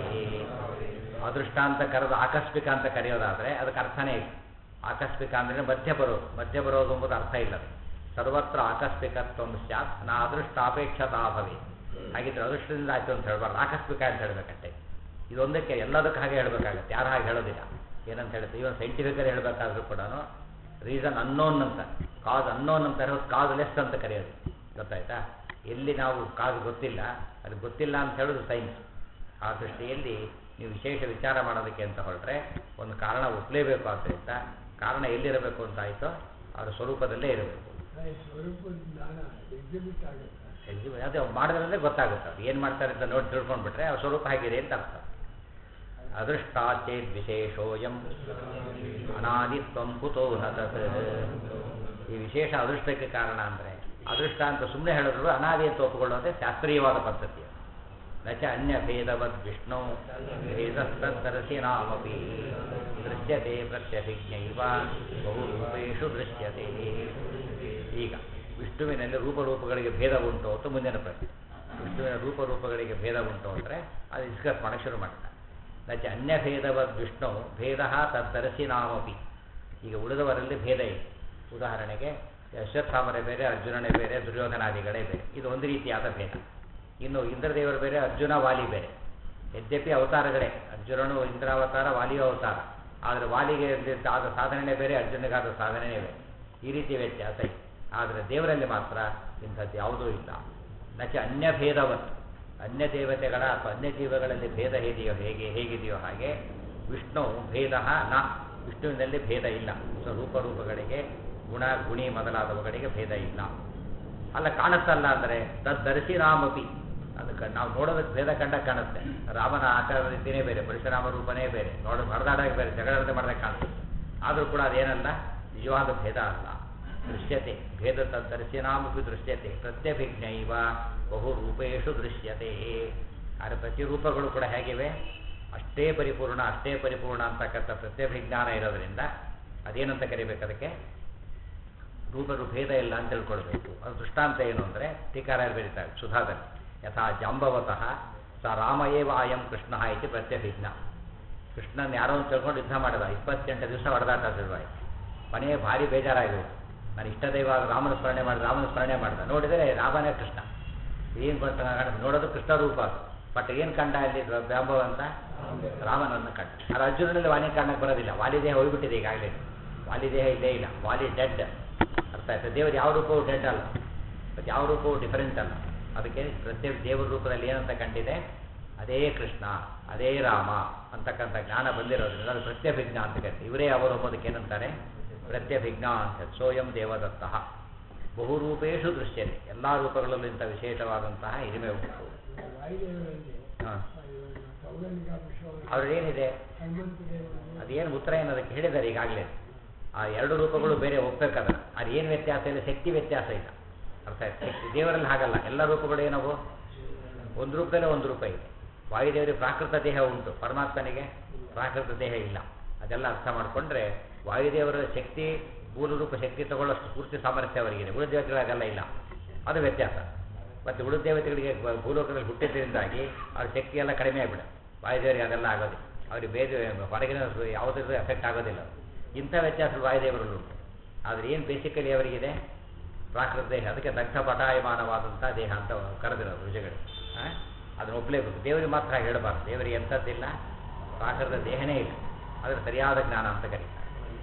ಅದೃಷ್ಟ ಅಂತ ಕರೆದು ಆಕಸ್ಮಿಕ ಅಂತ ಕರೆಯೋದಾದರೆ ಅದಕ್ಕೆ ಅರ್ಥನೇ ಇಲ್ಲ. ಆಕಸ್ಮಿಕ ಅಂದರೆ ಮಧ್ಯ ಬರೋದು. ಮಧ್ಯ ಬರೋದು ಎಂಬುದು ಅರ್ಥ ಇಲ್ಲ. ಸರ್ವತ್ರ ಆಕಸ್ಮಿಕತ್ವಂ ಸ್ಯಾತ್ ನಾ ಅದೃಷ್ಟಾಪೇಕ್ಷತಾ ಭವೇ. ಹಾಗಿದ್ರೆ ಅದೃಷ್ಟದಿಂದ ಆಯಿತು ಅಂತ ಹೇಳಬಾರ್ದು, ಆಕಸ್ಮಿಕ ಅಂತ ಹೇಳಬೇಕಷ್ಟೇ. ಇದೊಂದಕ್ಕೆ ಎಲ್ಲದಕ್ಕೆ ಹಾಗೆ ಹೇಳಬೇಕಾಗತ್ತೆ. ಯಾರು ಹಾಗೆ ಹೇಳೋದಿಲ್ಲ. ಏನಂತ ಹೇಳುತ್ತೆ? ಇವನ್ ಸೈಂಟಿಫಿಕಲಿ ಹೇಳಬೇಕಾದ್ರೂ ಕೂಡ ರೀಸನ್ ಅನ್ನೋನ್ ಅಂತ, ಕಾಸ್ ಅನ್ನೋನ್ ಅಂತ ಹೇಳೋದು ಕಾಸ್ ಲೆಸ್ ಅಂತ ಕರೆಯೋದು. ಗೊತ್ತಾಯ್ತಾ? ಎಲ್ಲಿ ನಾವು ಕಾಸ್ ಗೊತ್ತಿಲ್ಲ, ಅದು ಗೊತ್ತಿಲ್ಲ ಅಂತ ಹೇಳೋದು ಸೈನ್ಸ್. ಆ ದೃಷ್ಟಿಯಲ್ಲಿ ನೀವು ವಿಶೇಷ ವಿಚಾರ ಮಾಡೋದಕ್ಕೆ ಅಂತ ಹೊರಟ್ರೆ ಒಂದು ಕಾರಣ ಒಪ್ಪಲೇಬೇಕು. ಆದ್ದರಿಂದ ಕಾರಣ ಎಲ್ಲಿರಬೇಕು ಅಂತ ಆಯಿತು? ಅವರ ಸ್ವರೂಪದಲ್ಲೇ ಇರಬೇಕು. ಅದೇ ಮಾಡಿದ್ರಲ್ಲೇ ಗೊತ್ತಾಗುತ್ತೆ. ಅವ್ರು ಏನು ಮಾಡ್ತಾರೆ ಅಂತ ನೋಡಿ ತಿಳ್ಕೊಂಡ್ಬಿಟ್ರೆ ಅವ್ರ ಸ್ವರೂಪ ಹೇಗಿದೆ ಅಂತ ಅರ್ಥ. ಅದೃಷ್ಟಾಚೇದ್ ವಿಶೇಷೋಯಂ ಅನಾದಿತ್ವಂ ಕುತೋ ನ ತತ್. ಈ ವಿಶೇಷ ಅದೃಷ್ಟಕ್ಕೆ ಕಾರಣ ಅಂದರೆ ಅದೃಷ್ಟ ಅಂತ ಸುಮ್ಮನೆ ಹೇಳಿದ್ರು ಅನಾದಿ ಅಂತ ಒಪ್ಪಿಕೊಳ್ಳೋದೇ ಶಾಸ್ತ್ರೀಯವಾದ ಪದ್ಧತಿ. ನಚ ಅನ್ಯ ಭೇದವದ್ ವಿಷ್ಣು ಭೇದಸ್ತದರ್ಶಿನಾಮಪಿ ದೃಶ್ಯತೆ ಪ್ರತ್ಯಭಿಜ್ಞೈವ ಬಹುರೂಪೇಷು ದೃಶ್ಯತೆ. ಈಗ ವಿಷ್ಣುವಿನಲ್ಲಿ ರೂಪರೂಪಗಳಿಗೆ ಭೇದ ಉಂಟು ಅಂತ ಮುಂದಿನ ಪ್ರಶ್ನೆ. ವಿಷ್ಣುವಿನ ರೂಪರೂಪಗಳಿಗೆ ಭೇದ ಉಂಟು ಅಂದರೆ ಅದು ಡಿಸ್ಕಸ್ ಮಾಡೋಕ್ಕೆ ಶುರು ಮಾಡ್ತಾರೆ. ನಚ ಅನ್ಯಭೇದವದ್ ವಿಷ್ಣು ಭೇದ ತದ್ದರ್ಶಿನಾಮಪಿ. ಈಗ ಉಳಿದವರಲ್ಲಿ ಭೇದ ಇದೆ. ಉದಾಹರಣೆಗೆ ಅಶ್ವತ್ಥಾಮರೇ ಬೇರೆ, ಅರ್ಜುನನೇ ಬೇರೆ, ದುರ್ಯೋಧನಾದಿಗಳೇ ಬೇರೆ. ಇದು ಒಂದು ರೀತಿಯಾದ ಭೇದ. ಇನ್ನು ಇಂದ್ರದೇವರು ಬೇರೆ, ಅರ್ಜುನ ವಾಲಿ ಬೇರೆ. ಯದ್ಯಪಿ ಅವತಾರಗಳೇ, ಅರ್ಜುನನು ಇಂದ್ರಾವತಾರ, ವಾಲಿಯು ಅವತಾರ. ಆದರೆ ವಾಲಿಗೆ ಆದ ಸಾಧನೆಯೇ ಬೇರೆ, ಅರ್ಜುನಿಗಾದ ಸಾಧನೆಯೇ ಬೇರೆ. ಈ ರೀತಿ ವ್ಯತ್ಯಾಸ ಇದೆ. ಆದರೆ ದೇವರಲ್ಲಿ ಮಾತ್ರ ಇಂಥದ್ದು ಯಾವುದೂ ಇಲ್ಲ. ನಚ ಅನ್ಯಭೇದವತ್, ಅನ್ಯ ದೇವತೆಗಳ ಅಥವಾ ಅನ್ಯ ಜೀವಗಳಲ್ಲಿ ಭೇದ ಹೇಗೆಯೋ ಹೇಗೆ ಹೇಗಿದೆಯೋ ಹಾಗೆ ವಿಷ್ಣು ಭೇದ ನ, ವಿಷ್ಣುವಿನಲ್ಲಿ ಭೇದ ಇಲ್ಲ. ಸೊ ರೂಪರೂಪಗಳಿಗೆ, ಗುಣ ಗುಣಿ ಮೊದಲಾದವುಗಳಿಗೆ ಭೇದ ಇಲ್ಲ. ಅಲ್ಲ ಕಾಣಿಸ್ತಲ್ಲ ಅಂದರೆ ತದ್ದರ್ಶಿ ರಾಮಪಿ. ಅದಕ್ಕೆ ನಾವು ನೋಡೋದಕ್ಕೆ ಭೇದ ಕಂಡ ಕಾಣುತ್ತೆ. ರಾಮನ ಆಕಾರ ರೀತಿಯೇ ಬೇರೆ, ಪರಶುರಾಮ ರೂಪನೇ ಬೇರೆ, ನೋಡ ಹೊಡೆದಾಡೋಕೆ ಬೇರೆ, ಜಗಳದ ಮಾಡಿದಾಗ ಕಾಣುತ್ತೆ. ಆದರೂ ಕೂಡ ಅದೇನಲ್ಲ, ನಿಜವಾದ ಭೇದ ಅಲ್ಲ. ದೃಶ್ಯತೆ ಭೇದ ತದ್ದರ್ಶಿನಾಮಪಿ ದೃಶ್ಯತೆ ಪ್ರತ್ಯಭಿಜ್ಞೈವ ಬಹು ರೂಪೇಶು ದೃಶ್ಯತೆ. ಆದರೆ ಪ್ರತಿರೂಪಗಳು ಕೂಡ ಹೇಗಿವೆ? ಅಷ್ಟೇ ಪರಿಪೂರ್ಣ, ಅಷ್ಟೇ ಪರಿಪೂರ್ಣ ಅಂತಕ್ಕಂಥ ಪ್ರತ್ಯಭಿಜ್ಞಾನ ಇರೋದರಿಂದ ಅದೇನಂತ ಕರಿಬೇಕು? ಅದಕ್ಕೆ ರೂಪರು ಭೇದ ಇಲ್ಲ ಅಂತ ತಿಳ್ಕೊಳ್ಬೇಕು. ಅದು ದೃಷ್ಟಾಂತ ಏನು ಅಂದರೆ ಟೀಕಾರಾಯರು ಬರೀತಾರೆ ಸುಧಾದಲ್ಲಿ, ಯಥಾ ಜಾಂಬವತಃ ಸ ರಾಮ ಏವ ಅಯಂ ಕೃಷ್ಣ ಇತಿ ಪ್ರತ್ಯಭಿಜ್ಞ. ಕೃಷ್ಣನ ಯಾರೋ ಅಂತ ತಿಳ್ಕೊಂಡು ಯುದ್ಧ ಮಾಡಿದ, ಇಪ್ಪತ್ತೆಂಟು ದಿವಸ ಹೊಡೆದಾಟ ಶುರುವಾಯಿತು. ಮನೆಗೆ ಭಾರಿ ಬೇಜಾರಾಗಿತ್ತು. ನಾನು ಇಷ್ಟ ದೈವ ರಾಮನ ಸ್ಮರಣೆ ಮಾಡಿದ, ರಾಮನ ಸ್ಮರಣೆ ಮಾಡಿದ. ನೋಡಿದರೆ ರಾಮನೇ ಕೃಷ್ಣ. ಏನು ಬಂತ ನೋಡೋದು ಕೃಷ್ಣ ರೂಪ. ಬಟ್ ಏನು ಕಂಡ ಅಲ್ಲಿ ಜಾಂಬವ ಅಂತ? ರಾಮನನ್ನು ಕಂಡ. ಅದು ಅರ್ಜುನನಲ್ಲಿ ವಾಲಿ ಕಾರಣಕ್ಕೆ ಬರೋದಿಲ್ಲ. ವಾಲಿದೇಹ ಹೋಗ್ಬಿಟ್ಟಿದೆ ಈಗಾಗಲೇ. ವಾಲಿದೇಹ ಇಲ್ಲೇ ಇಲ್ಲ. ವಾಲಿ ಡೆಡ್. ಅರ್ಥ ಆಯ್ತು? ದೇವರು ಯಾವ ರೂಪವು ಡೆಡ್ ಅಲ್ಲ, ಮತ್ತು ಯಾವ ರೂಪವು ಡಿಫರೆಂಟ್ ಅಲ್ಲ. ಅದಕ್ಕೆ ಪ್ರತ್ಯೇಕ ದೇವರ ರೂಪದಲ್ಲಿ ಏನಂತ ಕಂಡಿದೆ? ಅದೇ ಕೃಷ್ಣ, ಅದೇ ರಾಮ ಅಂತಕ್ಕಂಥ ಜ್ಞಾನ ಬಂದಿರೋದ್ರಿಂದ ಅದು ಪ್ರತ್ಯಭಿಜ್ಞ ಅಂತ ಕರಿತೀವಿ. ಇವರೇ ಅವರು ಎಂಬುದಕ್ಕೆ ಏನಂತಾರೆ? ಪ್ರತ್ಯಭಿಜ್ಞ ಅಂತ. ಸೋಯಂ ದೇವದತ್ತಃ ಬಹುರೂಪೇಶು ದೃಶ್ಯತೆ. ಎಲ್ಲ ರೂಪಗಳಲ್ಲೂ ಇಂಥ ವಿಶೇಷವಾದಂತಹ ಹಿರಿಮೆ ಉಂಟು. ಹಾಂ, ಅವ್ರದ್ದೇನಿದೆ ಅದೇನು ಉತ್ತರ ಏನದಕ್ಕೆ ಹೇಳಿದ್ದಾರೆ ಈಗಾಗಲೇ. ಆ ಎರಡು ರೂಪಗಳು ಬೇರೆ ಒಪ್ಪಬೇಕಾದ್ರೆ ಅದು ಏನು ವ್ಯತ್ಯಾಸ ಇಲ್ಲ, ಶಕ್ತಿ ವ್ಯತ್ಯಾಸ ಇಲ್ಲ. ಅರ್ಥ ಆಯ್ತು? ದೇವರಲ್ಲಿ ಹಾಗಲ್ಲ. ಎಲ್ಲ ರೂಪಗಳು ಏನವು? ಒಂದು ರೂಪದಲ್ಲೇ ಒಂದು ರೂಪ ಇದೆ. ವಾಯುದೇವರಿಗೆ ಪ್ರಾಕೃತ ದೇಹ ಉಂಟು, ಪರಮಾತ್ಮನಿಗೆ ಪ್ರಾಕೃತ ದೇಹ ಇಲ್ಲ. ಅದೆಲ್ಲ ಅರ್ಥ ಮಾಡಿಕೊಂಡ್ರೆ ವಾಯುದೇವರ ಶಕ್ತಿ ಮೂಲರೂಪ ಶಕ್ತಿ ತಗೊಳ್ಳೋಷ್ಟು ಪೂರ್ತಿ ಸಾಮರ್ಥ್ಯ ಅವರಿಗಿದೆ. ಉಳಿದ ದೇವತೆಗಳು ಅದೆಲ್ಲ ಇಲ್ಲ, ಅದು ವ್ಯತ್ಯಾಸ. ಮತ್ತು ಉಳಿದ ದೇವತೆಗಳಿಗೆ ಭೂಲೋಕದಲ್ಲಿ ಹುಟ್ಟಿದ್ದರಿಂದಾಗಿ ಅವ್ರ ಶಕ್ತಿ ಎಲ್ಲ ಕಡಿಮೆ ಆಗಿಬಿಡುತ್ತೆ. ವಾಯುದೇವರಿಗೆ ಅದೆಲ್ಲ ಆಗೋದಿಲ್ಲ, ಅವ್ರಿಗೆ ಬೇರೆ ಹೊರಗಿನ ಯಾವುದೂ ಎಫೆಕ್ಟ್ ಆಗೋದಿಲ್ಲ. ಇಂಥ ವ್ಯತ್ಯಾಸ ವಾಯುದೇವರಲ್ಲೂ ಉಂಟು. ಆದರೆ ಏನು ಬೇಸಿಕಲಿ ಅವರಿಗಿದೆ ಪ್ರಾಕೃತ ದೇಹ, ಅದಕ್ಕೆ ದಗ್ಧ ಪಟಾಯಮಾನವಾದಂಥ ದೇಹ ಅಂತ ಕರೆದಿರೋದು ರುಜುಗಳು. ಅದನ್ನು ಒಪ್ಪಲೇಬೇಕು. ದೇವರಿಗೆ ಮಾತ್ರ ಹಾಗೆ ಹೇಳಬಾರ್ದು. ದೇವರಿಗೆ ಎಂಥದ್ದಿಲ್ಲ, ಪ್ರಾಕೃತ ದೇಹನೇ ಇಲ್ಲ, ಅದರ ಸರಿಯಾದ ಜ್ಞಾನ ಅಂತ ಕರೀತಾರೆ.